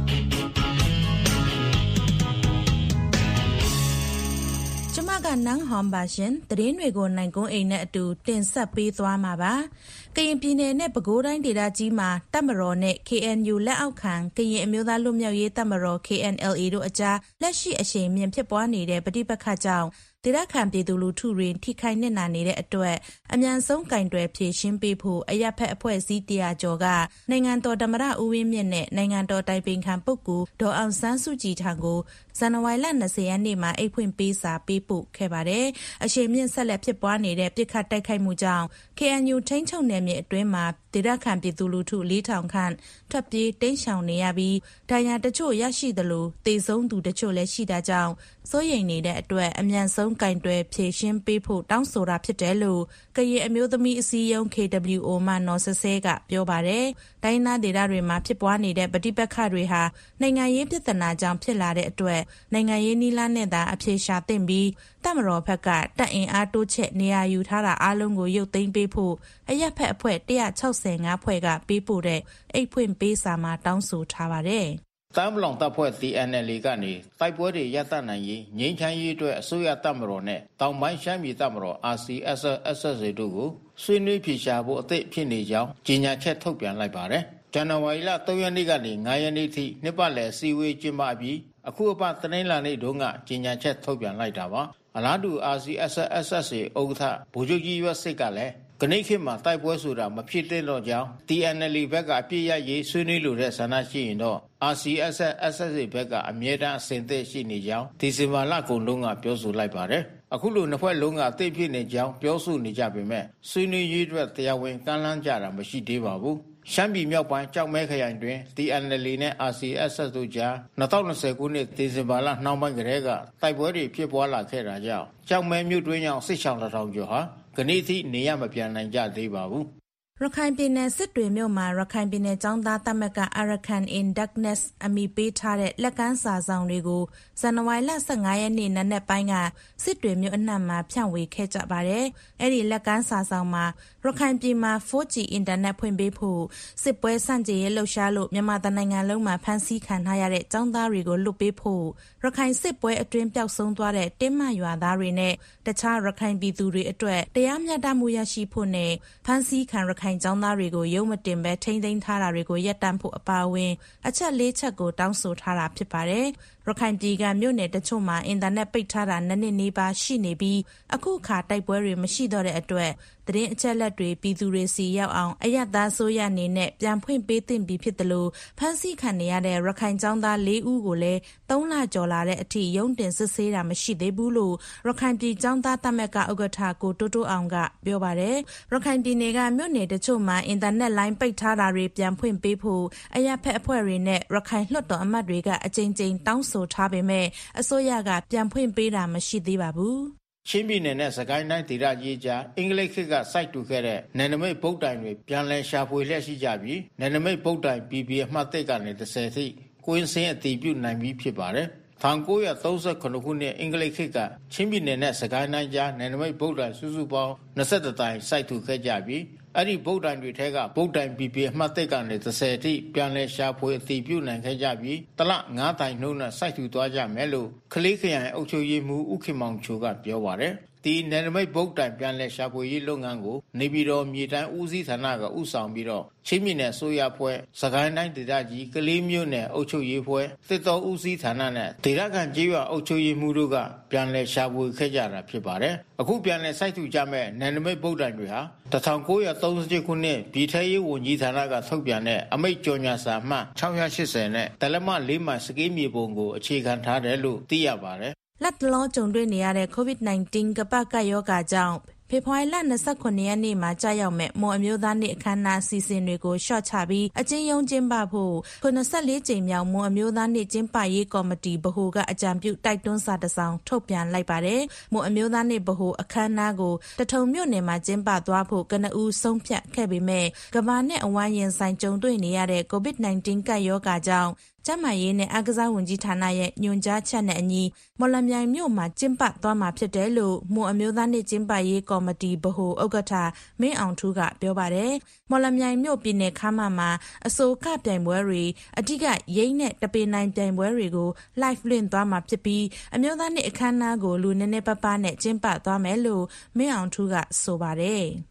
ကျမကနန်းဟွန်ပါရှင်သတင်းတွေကိုနိုင်ကုန်းအိမ်နဲ့အတူတင်ဆက်ပေးသွားမှာပါ။ကရင်ပြည်နယ်နဲ့ပဲခူးတိုင်းဒေသကြီးမှာတပ်မတော်နဲ့ KNU လက်အောက်ခံကရင်အမျိုးသားလွတ်မြောက်ရေးတပ်မတော် KNLA တို့အကြားလက်ရှိအချိန်မြင့်ဖြစ်ပွားနေတဲ့ပဋိပက္ခကြောင့်ဒေသခံပြည်သူလူထုတွေထိခိုက်နစ်နာနေတဲ့အတွက်အမြန်ဆုံးကင်တွယ်ဖြေရှင်းပေးဖို့အရပ်ဖက်အဖွဲ့အစည်း100ကျော်ကနိုင်ငံတော်သမ္မတဦးဝင်းမြင့်နဲ့နိုင်ငံတော်တိုင်ပင်ခံပုဂ္ဂိုလ်ဒေါ်အောင်ဆန်းစုကြည်ထံကိုဇန်နဝါရီလ20ရက်နေ့မှာအိတ်ဖွင့်ပေးစာပေးပို့ခဲ့ပါတယ်။အချိန်မြင့်ဆက်လက်ဖြစ်ပွားနေတဲ့ပြစ်ခတ်တိုက်ခိုက်မှုကြောင့် KNU ထိန်းချုပ်နယ်မြေအတွင်းမှာဒေသခံပြည်သူလူထု4000ခန့်ထွက်ပြေးတိမ်းရှောင်နေရပြီးဒဏ်ရာတချို့ရရှိသလိုသေဆုံးသူတချို့လည်းရှိတာကြောင့်စိုးရိမ်နေတဲ့အတွက်အမြန်ဆုံးကင်တွယ်ဖြေရှင်းပေးဖို့တောင်းဆိုတာဖြစ်တယ်လို့ကရင်အမျိုးသမီးအစည်းအရုံး KWO မှနော်ဆဆဲကပြောပါတယ်။တိုင်းနာဒေသတွေမှာဖြစ်ပွားနေတဲ့ပဋိပက္ခတွေဟာနိုင်ငံရေးပြဿနာကြောင့်ဖြစ်လာတဲ့အတွက်နိုင်ငံရေးနည်းလမ်းနဲ့သာအဖြေရှာသင့်ပြီးတပ်မတော်ဘက်ကတပ်အင်အားတိုးချဲ့နေရာယူထားတာအလုံးကိုရုပ်သိမ်းပေးဖို့အရက်ဖက်အဖွဲ့165ဖွဲ့ကပေးပို့တဲ့အိတ်ဖွင့်ပေးစာမှာတောင်းဆိုထားပါတယ်။တမ်ဘလောင်တပ်ဖွဲ့ TNLA ကနေတိုက်ပွဲတွေရပ်တန့်နိုင်ရေးငြိမ်းချမ်းရေးအတွက်အစိုးရတပ်မတော်နဲ့တောင်ပိုင်းရှမ်းပြည်တပ်မတော် RCSS SSA တို့ကိုဆွေးနွေးဖြေရှာဖို့အသင့်ဖြစ်နေကြောင်းကြေညာချက်ထုတ်ပြန်လိုက်ပါတယ်။ဇန်နဝါရီလ3ရက်နေ့ကနေ9ရက်နေ့ထိနှစ်ပတ်လည်စည်းဝေးကျင်းပပြီးအခုအပတ်တနင်္လာနေ့တုန်းကကြေညာချက်ထုတ်ပြန်လိုက်တာပါ။အလားတူ RCSS SSA ဥက္ကဋ္ဌဗိုလ်ချုပ်ကြီးရွက်စစ်ကလည်းကနေ့ခေတ်မှာတိုက်ပွဲဆိုတာမဖြစ်သင့်တော့ကြောင်း TNLA ဘက်ကအပြစ်ရရေးဆွေးနွေးလိုတဲ့ဆန္ဒရှိရင်တော့ RCSS SSA ဘက်ကအမြဲတမ်းအစဉ်သင့်ရှိနေကြောင်းဒီဇင်ဘာလကုန်လုံးကပြောဆိုလိုက်ပါတယ်။အခုလိုနှစ်ဖွဲ့လုံးကအသိဖြစ်နေကြောင်းပြောဆိုနေကြပေမဲ့ဆွေးနွေးရေးအတွက်တရားဝင်ကမ်းလှမ်းကြတာမရှိသေးပါဘူး။ရှမ်းပြည်မြောက်ပိုင်းကြောက်မဲခရိုင်တွင် TNLA နဲ့ RCSS တို့ကြား2020ခုနှစ်ဒီဇင်ဘာလနှောင်းပိုင်းကတည်းကတိုက်ပွဲတွေဖြစ်ပွားလာခဲ့တာကြောင့်ကြောက်မဲမြို့တွင်းရောက်စစ်ရှောင်1000ကျော်ဟာကနေ့ထိနေရမပြန်နိုင်ကြသေးပါဘူးရခိုင်ပြည်နယ်စစ်တွေမြို့မှာရခိုင်ပြည်နယ်ကျောင်းသားသမဂ္ဂ Arakan in Darkness အမည်ပေးထားတဲ့လက်ကမ်းစာဆောင်တွေကိုဇန်နဝါရီလ15ရက်နေ့နနက်ပိုင်းကစစ်တွေမြို့အနှံ့မှာဖြန့်ဝေခဲ့ကြပါတယ်။အဲ့ဒီလက်ကမ်းစာဆောင်မှာရခိုင်ပြည်မှာ 4G အင်တာနက်ဖွင့်ပေးဖို့စစ်ပွဲစန့်ကျင်ရေးလှုပ်ရှားလို့မြန်မာနိုင်ငံလုံးမှာဖမ်းဆီးခံထားရတဲ့ကျောင်းသားတွေကိုလွတ်ပေးဖို့ရခိုင်စစ်ပွဲအတွင်းပျောက်ဆုံးသွားတဲ့တင်းမရွာသားတွေနဲ့တခြားရခိုင်ပြည်သူတွေအတွက်တရားမျှတမှုရရှိဖို့နဲ့ဖမ်းဆီးခံရခိုင်ခိုင်ကျောင်းသားတွေကိုရုံမတင်ပဲထိန်းသိမ်းထားတာတွေကိုရပ်တန့်ဖို့အပါအဝင်အချက် 4 ချက်ကိုတောင်းဆိုထားတာဖြစ်ပါတယ်။ရခိုင်ပြည်ကမြို့နယ်တချို့မှာအင်တာနက်ပိတ်ထားတာ2 နှစ်နီးပါးရှိနေပြီးအခုခါတိုက်ပွဲတွေမရှိတော့တဲ့အတွက်သတင်းအချက်လက်တွေပြည်သူတွေစီရောက်အောင်အရပ်သားဆိုရအနေနဲ့ပြန်ဖွင့်ပေးသင့်ပြီဖြစ်တယ်လို့ဖမ်းဆီးခံနေရတဲ့ရခိုင်ကျောင်းသား4 ဦးကိုလည်း3 လကျော်လာတဲ့အထိရုံးတင်စစ်ဆေးတာမရှိသေးဘူးလို့ရခိုင်ပြည်ကျောင်းသားသမဂ္ဂဥက္ကဋ္ဌကိုတိုးတိုးအောင်ကပြောပါတယ်။ရခိုင်ပြည်နယ်ကမြို့နယ်တချို့မှာအင်တာနက်လိုင်းပိတ်ထားတာတွေပြန်ဖွင့်ပေးဖို့အရပ်ဖက်အဖွဲ့တွေနဲ့ရခိုင်လွှတ်တော်အမတ်တွေကအကြိမ်ကြိမ်တောင်းဆိုထားပေမဲ့အစိုးရကပြန်ဖွင့်ပေးတာမရှိသေးပါဘူး။ချင်းပြည်နယ်နဲ့စကိုင်းတိုင်းဒေသကြီးကြားအင်္ဂလိပ်ခေတ်ကစိုက်တူခဲ့တဲ့နယ်နိမိတ်ဗုဒ္ဓံတွေပြန်လည်ရှာဖွေလျက်ရှိကြပြီးနယ်နိမိတ်ဗုဒ္ဓံ PP အမှတ်1ကနေ30ထိကွင်းစင်းအတည်ပြုနိုင်ပြီးဖြစ်ပါတယ်။1939ခုနှစ်အင်္ဂလိပ်ခေတ်ကချင်းပြည်နယ်နဲ့စကိုင်းတိုင်းကြားနယ်နိမိတ်ဗုဒ္ဓံစုစုပေါင်း21တိုင်စိုက်တူခဲ့ကြပြီးအဲ့ဒီဗုဒ္ဓံတွေထဲကဗုဒ္ဓံ PP အမှတ်1ကနေ30ထိပြန်လည်ရှာဖွေအတည်ပြုနိုင်ခဲ့ကြပြီးတလ9တိုင်နှုန်းနဲ့စိုက်တူသွားကြမယ်လို့ကလေးခရိုင်အုပ်ချုပ်ရေးမှူးဦးခင်မောင်ချိုကပြောပါတယ်။ဒီနယ်နိမိတ်ဗုဒ္ဓံပြန်လည်ရှာဖွေရေးလုပ်ငန်းကိုနေပြည်တော်မြေတိုင်းဦးစီးဌာနကဦးဆောင်ပြီးတော့ချင်းပြည်နယ်ဆိုရဖွဲ့စကိုင်းတိုင်းဒေသကြီးကလေးမြို့နယ်အုပ်ချုပ်ရေးဖွဲ့တစ်တော်ဦးစီးဌာနနဲ့ဒေသခံကြေးရွာအုပ်ချုပ်ရေးမှူးတို့ကပြန်လည်ရှာဖွေခဲ့ကြတာဖြစ်ပါတယ်။အခုပြန်လည်စိုက်ထူကြမဲ့နယ်နိမိတ်ဗုဒ္ဓံတွေဟာ1938ခုနှစ်ပြည်ထရေးဝန်ကြီးဌာနကထုတ်ပြန်တဲ့အမိန့်ကြော်ညာစာမှတ်680နဲ့တလက်မ4မှစကေးမြေပုံကိုအခြေခံထားတယ်လို့သိရပါတယ်။လက်တလောကြုံတွေ့နေရတဲ့ COVID-19 ကပတ်ကပ်ရောဂါကြောင့်ဖေဖော်ဝါရီလ29ရက်နေ့မှာကြာရောက်မဲ့မွန်အမျိုးသားနေ့အခမ်းအနားစီစဉ်တွေကိုရှော့ချပြီးအကျဉ်းရုံးကျင်းပဖို့94ကြိမ်မြောက်မွန်အမျိုးသားနေ့ကျင်းပရေးကော်မတီဗဟိုကအကြံပြုတိုက်တွန်းစာတစ်စောင်ထုတ်ပြန်လိုက်ပါတယ်။မွန်အမျိုးသားနေ့ဗဟိုအခမ်းအနားကိုတထုံမြို့နယ်မှာကျင်းပသွားဖို့ကနဦးဆုံးဖြတ်ခဲ့ပေမဲ့ကမ္ဘာနဲ့အဝန်းရင်ဆိုင်ကြုံတွေ့နေရတဲ့ COVID-19 ကပ်ရောဂါကြောင့်ကျန်းမာရေးနဲ့အားကစားဝန်ကြီးဌာနရဲ့ညွှန်ကြားချက်နဲ့အညီမော်လမြိုင်မြို့မှာကျင်းပသွားမှာဖြစ်တယ်လို့မွန်အမျိုးသားနေ့ကျင်းပရေးကော်မတီဗဟိုဥက္ကဋ္ဌမင်းအောင်ထူးကပြောပါတယ်။မော်လမြိုင်မြို့ပြည်နယ်ခမ်းမမှာအစိုးကပြိုင်ပွဲတွေအဓိကရိတ်နဲ့တပင်နိုင်ပြိုင်ပွဲတွေကို live လွှင့်သွားမှာဖြစ်ပြီးအမျိုးသားနေ့အခမ်းအနားကိုလူနည်းနည်းပါးပါးနဲ့ကျင်းပသွားမယ်လို့မင်းအောင်ထူးကဆိုပါတယ်။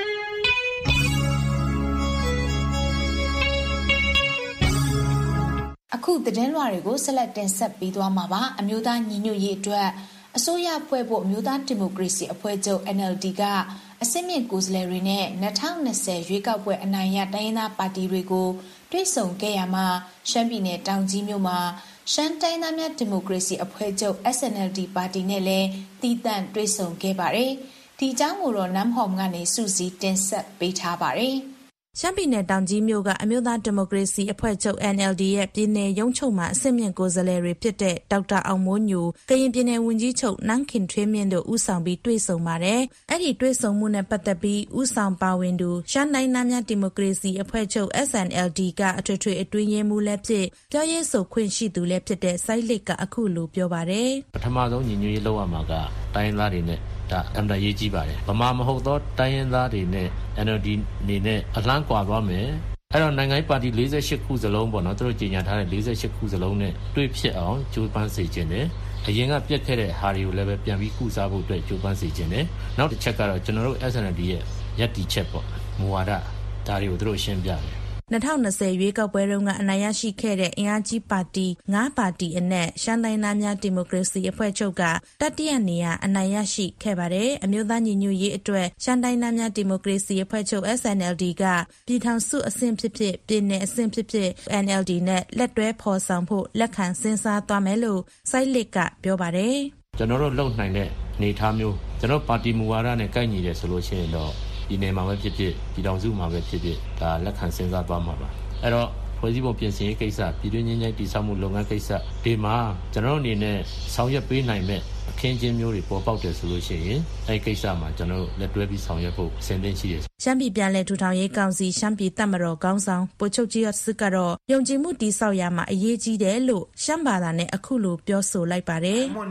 အခုသတင်းလွှာတွေကိုဆက်လက်တင်ဆက်ပေးသွားမှာပါအမျိုးသားညီညွတ်ရေးအတွက်အစိုးရဖွဲ့ဖို့အမျိုးသားဒီမိုကရေစီအဖွဲ့ချုပ် NLD ကအစည်းအဝေးကိုယ်စားလှယ်တွေနဲ့2020ရွေးကောက်ပွဲအနိုင်ရတိုင်းရင်းသားပါတီတွေကိုတွေ့ဆုံခဲ့ရမှာရှမ်းပြည်နယ်တောင်ကြီးမြို့မှာရှမ်းတိုင်းသားများဒီမိုကရေစီအဖွဲ့ချုပ် SNLD ပါတီနဲ့လည်းတည်တံ့တွေ့ဆုံခဲ့ပါတယ်ဒီအကြောင်းကိုတော့နမ်ဟောမ်ကနေစုစည်းတင်ဆက်ပေးထားပါတယ်ရှမ်းပြည်နယ်တောင်ကြီးမြို့ကအမျိုးသားဒီမိုကရေစီအဖွဲ့ချုပ် NLD ရဲ့ပြည်နယ်ရုံးချုပ်မှာအဆင့်မြင့်ကိုယ်စားလှယ်တွေဖြစ်တဲ့ဒေါက်တာအောင်မိုးညိုကရင်ပြည်နယ်ဝန်ကြီးချုပ်နန်းခင်ထွေးမြင့်တို့ဦးဆောင်ပြီးတွေ့ဆုံပါတယ်။အဲ့ဒီတွေ့ဆုံမှုနဲ့ပတ်သက်ပြီးဦးဆောင်ပါဝင်သူရှမ်းတိုင်းသားများဒီမိုကရေစီအဖွဲ့ချုပ် SNLD ကအထွေထွေအတွင်းရေးမှူးလည်းဖြစ်ပြောရေးဆိုခွင့်ရှိသူလည်းဖြစ်တဲ့စိုင်းလစ်ကအခုလိုပြောပါတယ်။ပထမဆုံးညီညွတ်ရေးလုပ်ရမှာကတိုင်းသားတွေနဲ့ဒါအမှန်ရေးကြည့်ပါတယ်ဗမာမဟုတ်သောတိုင်းရင်းသားတွေနဲ့ NLD နေနဲ့အလှမ်းကွာသွားမယ်အဲ့တော့နိုင်ငံရေးပါတီ48ခုစလုံးပေါ့နော်သူတို့ကြီးညာထားတဲ့48ခုစလုံးနဲ့တွေ့ဖြစ်အောင်ကြိုးပမ်းစေခြင်းနဲ့အရင်ကပြက်ခဲ့တဲ့ဟာတွေကိုလည်းပဲပြန်ပြီးကုစားဖို့အတွက်ကြိုးပမ်းစေခြင်းနဲ့နောက်တစ်ချက်ကတော့ကျွန်တော်တို့ SNLD ရဲ့ယက်တီချက်ပေါ့မူဝါဒဒါတွေကိုသူတို့ရှင်းပြတယ် 2020ရွေးကောက်ပွဲတုန်းကအနိုင်ရရှိခဲ့တဲ့အင်အားကြီးပါတီ9ပါတီအနက်ရှမ်းတိုင်းသားများဒီမိုကရေစီအဖွဲ့ချုပ်ကတတိယနေရာအနိုင်ရရှိခဲ့ပါတယ်။အမျိုးသားညီညွတ်ရေးအတွက်ရှမ်းတိုင်းသားများဒီမိုကရေစီအဖွဲ့ချုပ် SNLD ကပြည်ထောင်စုအဆင့်ဖြစ်ဖြစ်ပြည်နယ်အဆင့်ဖြစ်ဖြစ် NLD နဲ့လက်တွဲဖော်ဆောင်ဖို့လက်ခံစဉ်းစားသွားမယ်လို့စိုင်းလစ်ကပြောပါတယ်။ကျွန်တော်တို့လုံနိုင်တဲ့အနေအထားမျိုးကျွန်တော်ပါတီမူဝါဒနဲ့ကိုက်ညီတယ်ဆိုလို့ရှိရင်တော့ဒီနေမှာပဲဖြစ်ဖြစ်ပြည်ထောင်စုမှာပဲဖြစ်ဖြစ်ဒါလက်ခံစဉ်းစားသွားမှာပါအဲ့တော့ဖွဲ့စည်းပုံပြင်ဆင်ရေးကိစ္စပြည်တွင်းငြိမ်းချမ်းတည်ဆောက်မှုလုပ်ငန်းကိစ္စဒီမှာကျွန်တော်အနေနဲ့ဆောင်ရွက်ပေးနိုင်မဲ့အခင်းချင်းမျိုးတွေပေါ်ပေါက်တယ်ဆိုလို့ရှိရင်အဲ့ကိစ္စမှာကျွန်တော်လက်တွဲပြီးဆောင်ရွက်ဖို့အဆင်သင့်ရှိတယ်ရှမ်းပြည်ပြန်လည်ထူထောင်ရေးကောင်စီရှမ်းပြည်တပ်မတော်ခေါင်းဆောင်ဗိုလ်ချုပ်ကြီးစစ်ကတော့ယုံကြည်မှုတည်ဆောက်ရမှာအရေးကြီးတယ်လို့ရှမ်းဘာသာနဲ့အခုလိုပြောဆိုလိုက်ပါတယ်အ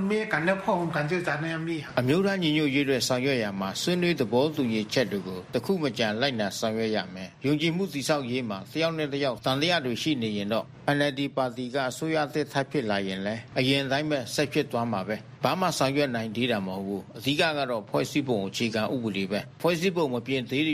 မျိုးသားညီညွတ်ရေးအတွက်ဆောင်ရွက်ရမှာဆွေးနွေးသဘောတူညီချက်တွေကိုတခုမကြံလိုက်နာဆောင်ရွက်ရမယ်ယုံကြည်မှုတည်ဆောက်ရေးမှာတယောက်နဲ့တယောက်တန်တရားတွေရှိနေရင်တော့ NLD ပါတီကအစိုးရအသစ်ထပ်ဖြစ်လာရင်လည်းအရင်တိုင်းပဲဆက်ဖြစ်သွားမှာပဲဘာမှဆောင်ရွက်နိုင်သေးတာမဟုတ်ဘူးအဓိကကတော့ဖွဲ့စည်းပုံအခြေခံဥပဒေပဲဖွဲ့စည်းပုံမပြင်သေးတဲ့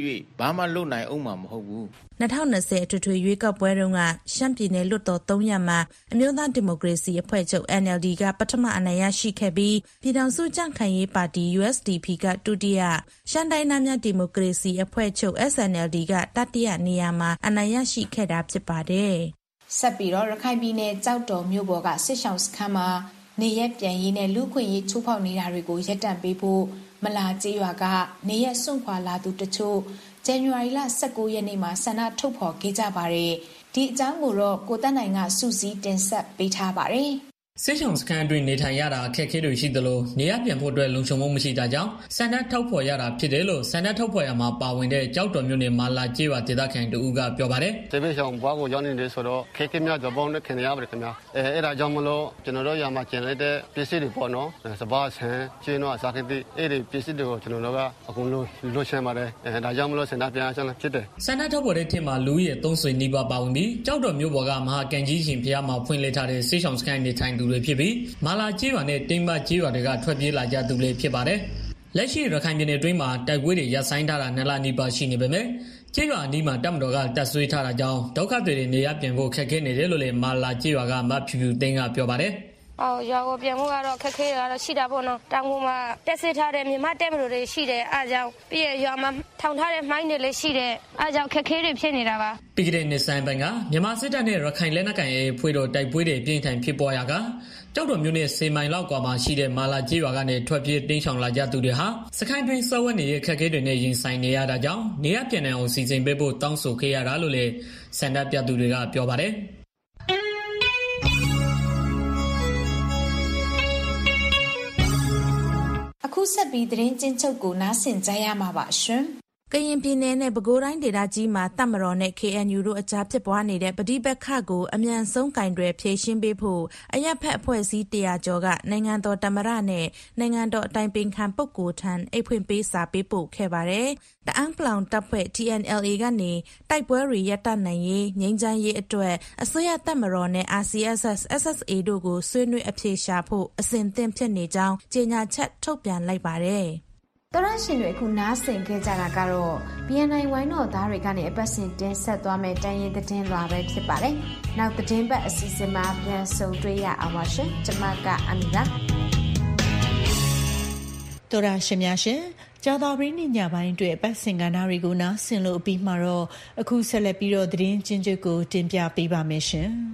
၍ဘာမှလုပ်နိုင်အောင်မှာမဟုတ်ဘူး 2020အထွေထွေရွေးကောက်ပွဲတုန်းကရှမ်းပြည်နယ်လွှတ်တော်3ရပ်မှာအမျိုးသားဒီမိုကရေစီအဖွဲ့ချုပ် NLD ကပထမအနိုင်ရရှိခဲ့ပြီးပြည်ထောင်စုကြံ့ခိုင်ရေးပါတီ USDP ကဒုတိယရှမ်းတိုင်းသားများဒီမိုကရေစီအဖွဲ့ချုပ် SNLD ကတတိယနေရာမှာအနိုင်ရရှိခဲ့တာဖြစ်ပါတယ်ဆက်ပြီးတော့ရခိုင်ပြည်နယ်ကြောက်တော်မြို့ပေါ်ကစစ်ဆောင်စခန်းမှာနေရက်ပြန်ရေးနဲ့လူခွင့်ရေးချိုးဖောက်နေတာတွေကိုရပ်တန့်ပေးဖို့မလာကျေးရွာကနေရက်စွန့်ခွာလာသူတချို့ဇန်နဝါရီလ19ရက်နေ့မှာဆန္ဒထုတ်ဖော်ခဲ့ကြပါတယ်ဒီအကြောင်းကိုတော့ကိုတက်နိုင်ကစုစည်းတင်ဆက်ပေးထားပါတယ်စစ်ဆောင်စခန်းအတွင်းနေထိုင်ရတာအခက်အခဲတွေရှိသလိုနေရပြန်ဖို့အတွက်လုံခြုံမှုမရှိတာကြောင့်ဆန္ဒထုတ်ဖော်ရတာဖြစ်တယ်လို့ဆန္ဒထုတ်ဖော်ရမှာပါဝင်တဲ့ကြောက်တော်မြို့နယ်မာလာကျေးရွာဒေသခံတူကပြောပါတယ်။ဒီဘေးဆောင်ဘွားကိုရောက်နေတယ်ဆိုတော့ခက်ခဲများကြပေါင်းနဲ့ခင်ရပါတယ်ခင်ဗျာ။အဲ့ဒါကြောင့်မလို့ကျွန်တော်တို့ရမှာကျန်တဲ့ပစ္စည်းတွေပေါ့နော်။စပါးဆန်ကျင်းတော့အစားခက်တဲ့အဲ့ဒီပစ္စည်းတွေကိုကျွန်တော်တို့ကအကုန်လုံးလွှတ်ရှင်းပါတယ်။ဒါကြောင့်မလို့ဆန္ဒပြန်ဆန္ဒဖြစ်တယ်။ဆန္ဒထုတ်ဖော်တဲ့ထက်မှာလူရဲ့3ဆွေနီးပါးပါဝင်ပြီးကြောက်တော်မြို့ပေါ်ကမဟာကန်ကြီးရှင်ဖျားမှာဖွင့်လှစ်ထားတဲ့စစ်ဆောင်စခန်းနေထိုင်သူတွေဖြစ်ပြီးမာလာကျေးရွာနဲ့တိမ်မကျေးရွာတွေကထွက်ပြေးလာကြသူတွေဖြစ်ပါတယ်။လက်ရှိရခိုင်ပြည်နယ်အတွင်းမှာတိုက်ပွဲတွေရပ်ဆိုင်းထားတာ2လနီးပါးရှိနေပေမဲ့ကျေးရွာအနီးမှာတပ်မတော်ကတပ်ဆွဲထားတာကြောင့်ဒုက္ခတွေနေရပြန်ဖို့ခက်ခဲနေတယ်လို့လည်းမာလာကျေးရွာကမဖြူဖြူသိန်းကပြောပါတယ်။ရွာကိုပြန်ဖို့ကတော့ခက်ခဲတာတော့ရှိတာပေါ့နော်တောင်ပေါ်မှာတက်စစ်ထားတဲ့မြန်မာတက်မလို့တွေရှိတယ်အားကြောင့်ပြီးရရွာမှာထောင်ထားတဲ့မိုင်းတွေလည်းရှိတယ်အားကြောင့်ခက်ခဲတွေဖြစ်နေတာပါပြီးတဲ့နှစ်ဆိုင်ပိုင်းကမြန်မာစစ်တပ်နဲ့ရခိုင်လက်နက်ကိုင်ရေးဖွဲ့တော်တိုက်ပွဲတွေပြင်းထန်ဖြစ်ပေါ်ရာကကြောက်တော်မျိုးနဲ့စေမိုင်လောက်ကွာမှာရှိတဲ့မာလာကျေးရွာကနေထွက်ပြေးတင်းချောင်လာကြသူတွေဟာစခိုင်းတွင်းစောဝတ်နေတဲ့ခက်ခဲတွေနဲ့ရင်ဆိုင်နေရတာကြောင့်နေရပြန်နိုင်အောင်စီစဉ်ပေးဖို့တောင်းဆိုခဲ့ရတာလို့လည်းစန္ဒပြသူတွေကပြောပါတယ်အခုဆက်ပြီးသတင်းကျဉ်းချုပ်ကိုနားဆင်ကြရမှာပါရှင်ကရင်ပြည်နယ်နဲ့ပဲခူးတိုင်းဒေသကြီးမှာတပ်မတော်နဲ့ KNU တို့အကြားဖြစ်ပွားနေတဲ့ပဋိပက္ခကိုအမြန်ဆုံးကင်တွယ်ဖြေရှင်းပေးဖို့အရပ်ဖက်အဖွဲ့အစည်း100ကျော်ကနိုင်ငံတော်သမ္မတနဲ့နိုင်ငံတော်အတိုင်ပင်ခံပုဂ္ဂိုလ်ထံအိတ်ဖွင့်ပေးစာပေးပို့ခဲ့ပါတယ်။တအန်းပလောင်တပ်ဖွဲ့ TNLA ကနေတိုက်ပွဲတွေရပ်တန့်နိုင်ရေးငြိမ်းချမ်းရေးအတွက်အစိုးရတပ်မတော်နဲ့ RCSS SSA တို့ကိုဆွေးနွေးအဖြေရှာဖို့အစဉ်သင့်ဖြစ်နေကြောင်းကြေညာချက်ထုတ်ပြန်လိုက်ပါတယ်။တော်ရရှင်တွေအခုနားဆင်ခဲ့ကြတာကတော့ BNI ဝိုင်းတော်သားတွေကနေအပတ်စဉ်တင်ဆက်သွားမယ့်တိုင်းရင်းသတင်းလွှာပဲဖြစ်ပါတယ်။နောက်သတင်းပတ်အစီအစဉ်မှာပြန်ဆုံတွေ့ရအောင်ပါရှင်။ကျွန်မကအမီပါ။တော်ရရှင်များရှင်ကြာသပတေးနေ့ညပိုင်းအတွက်အပတ်စဉ်ကဏ္ဍတွေကိုနားဆင်လို့ပြီးမှတော့အခုဆက်လက်ပြီးတော့သတင်းချင်းချုပ်ကိုတင်ပြပေးပါမယ်ရှင်။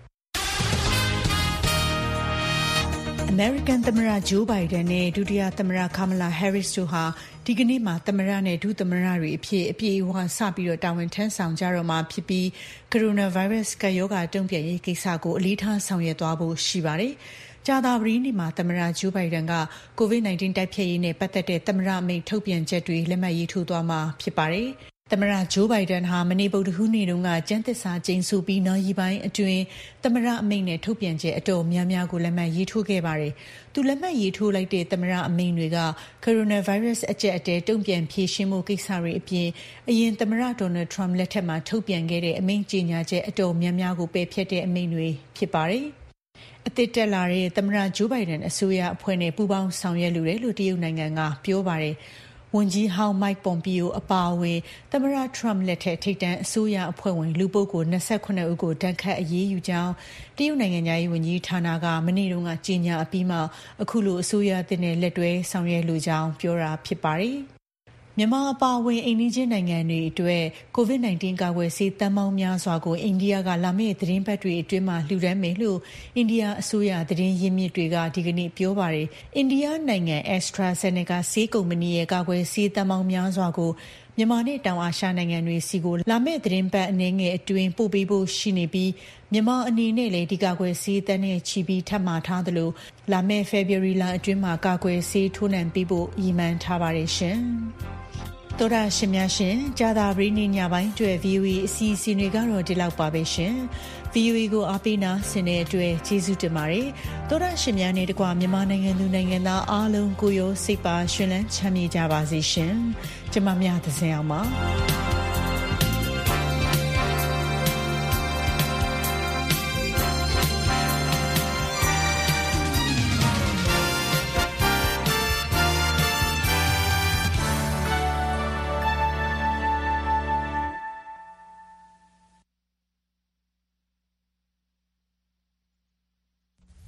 အမေရိကန်သမ္မတဂျိုးဘိုင်ဒန်နဲ့ဒုတိယသမ္မတကာမလာဟဲရစ်တို့ဟာဒီကနေ့မှာသမ္မတနဲ့ဒုသမ္မတတွေအဖြစ်အပြည့်အဝစပြီးတော့တာဝန်ထမ်းဆောင်ကြတော့မှာဖြစ်ပြီးကိုရိုနာဗိုင်းရပ်စ်ကပ်ရောဂါတုံ့ပြန်ရေးကိစ္စကိုအလေးထားဆောင်ရွက်သွားဖို့ရှိပါတယ်။ကြာသပတေးနေ့မှာသမ္မတဂျိုးဘိုင်ဒန်က COVID-19 တိုက်ဖျက်ရေးနဲ့ပတ်သက်တဲ့သမ္မတအမိန့်ထုတ်ပြန်ချက်တွေလက်မှတ်ရေးထိုးသွားမှာဖြစ်ပါတယ်။သမ္မတဂျိုးဘိုင်ဒန်ဟာမနေ့ဗုဒ္ဓဟူးနေ့တုန်းကကျန်းသစ္စာကျိန်ဆိုပြီးနာရီပိုင်းအတွင်းသမ္မတအမိန့်နဲ့ထုတ်ပြန်ချက်အတော်များများကိုလက်မှတ်ရေးထိုးခဲ့ပါတယ်။သူလက်မှတ်ရေးထိုးလိုက်တဲ့သမ္မတအမိန့်တွေကကိုရိုနာဗိုင်းရပ်စ်အကျပ်အတည်းတုံ့ပြန်ဖြေရှင်းမှုကိစ္စတွေအပြင်အရင်သမ္မတဒေါ်နယ်ထရမ့်လက်ထက်မှာထုတ်ပြန်ခဲ့တဲ့အမိန့်ကြေညာချက်အတော်များများကိုပယ်ဖျက်တဲ့အမိန့်တွေဖြစ်ပါတယ်။အသစ်တက်လာတဲ့သမ္မတဂျိုးဘိုင်ဒန်အစိုးရအဖွဲ့နဲ့ပူးပေါင်းဆောင်ရွက်လိုတယ်လို့တရုတ်နိုင်ငံကပြောပါတယ်။ဝန်ကြီးဟောင်းမိုက်ပွန်ပီယိုအပါအဝင်သမ္မတထရမ့်လက်ထက်ထိပ်တန်းအစိုးရအဖွဲ့ဝင်လူပုဂ္ဂိုလ်28ဦးကိုတန်းခတ်အရေးယူကြောင်းတရုတ်နိုင်ငံသားရေးဝန်ကြီးဌာနကမနေ့တုန်းကကြေညာအပြီးမှအခုလိုအစိုးရအသစ်နဲ့လက်တွဲဆောင်ရွက်လိုကြောင်းပြောတာဖြစ်ပါတယ်။မြန်မာအပါအဝင်အိန္ဒိယနိုင်ငံတွေအတွက် COVID-19 ကာကွယ်ဆေးတန်ပေါင်းများစွာကိုအိန္ဒိယကလာမယ့်သတင်းပတ်တွေအတွင်းမှာလှူဒါန်းမယ်လို့အိန္ဒိယအစိုးရသတင်းရင်းမြစ်တွေကဒီကနေ့ပြောပါတယ်။အိန္ဒိယနိုင်ငံ AstraZeneca ဆေးကုမ္ပဏီရဲ့ကာကွယ်ဆေးတန်ပေါင်းများစွာကိုမြန်မာနဲ့တောင်အာရှနိုင်ငံတွေစီကိုလာမယ့်သတင်းပတ်အနည်းငယ်အတွင်းပို့ပေးဖို့ရှိနေပြီးမြန်မာအနေနဲ့လည်းဒီကာကွယ်ဆေးတန်းနဲ့ချီပြီးထပ်မှာထားသလိုလာမယ့် February လအတွင်းမှာကာကွယ်ဆေးထိုးနှံပေးဖို့ရည်မှန်းထားပါတယ်ရှင်။တော်ရရှင်များရှင်ကြာသာပရိနိညပိုင်းအတွက် VOA အစီအစဉ်တွေကတော့ဒီလောက်ပါပဲရှင်။ VOA ကိုအားပေးနာဆင်တဲ့အတွက်ကျေးဇူးတင်ပါတယ်။တော်ရရှင်များနဲ့တကွမြန်မာနိုင်ငံသူနိုင်ငံသားအားလုံးကိုရောစိတ်ပါရှင်လန်းချမ်းမြေ့ကြပါစေရှင်။ကျမမြတ်သဇင်အောင်ပါ။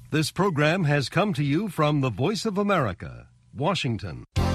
This program has come to you from the Voice of America, Washington.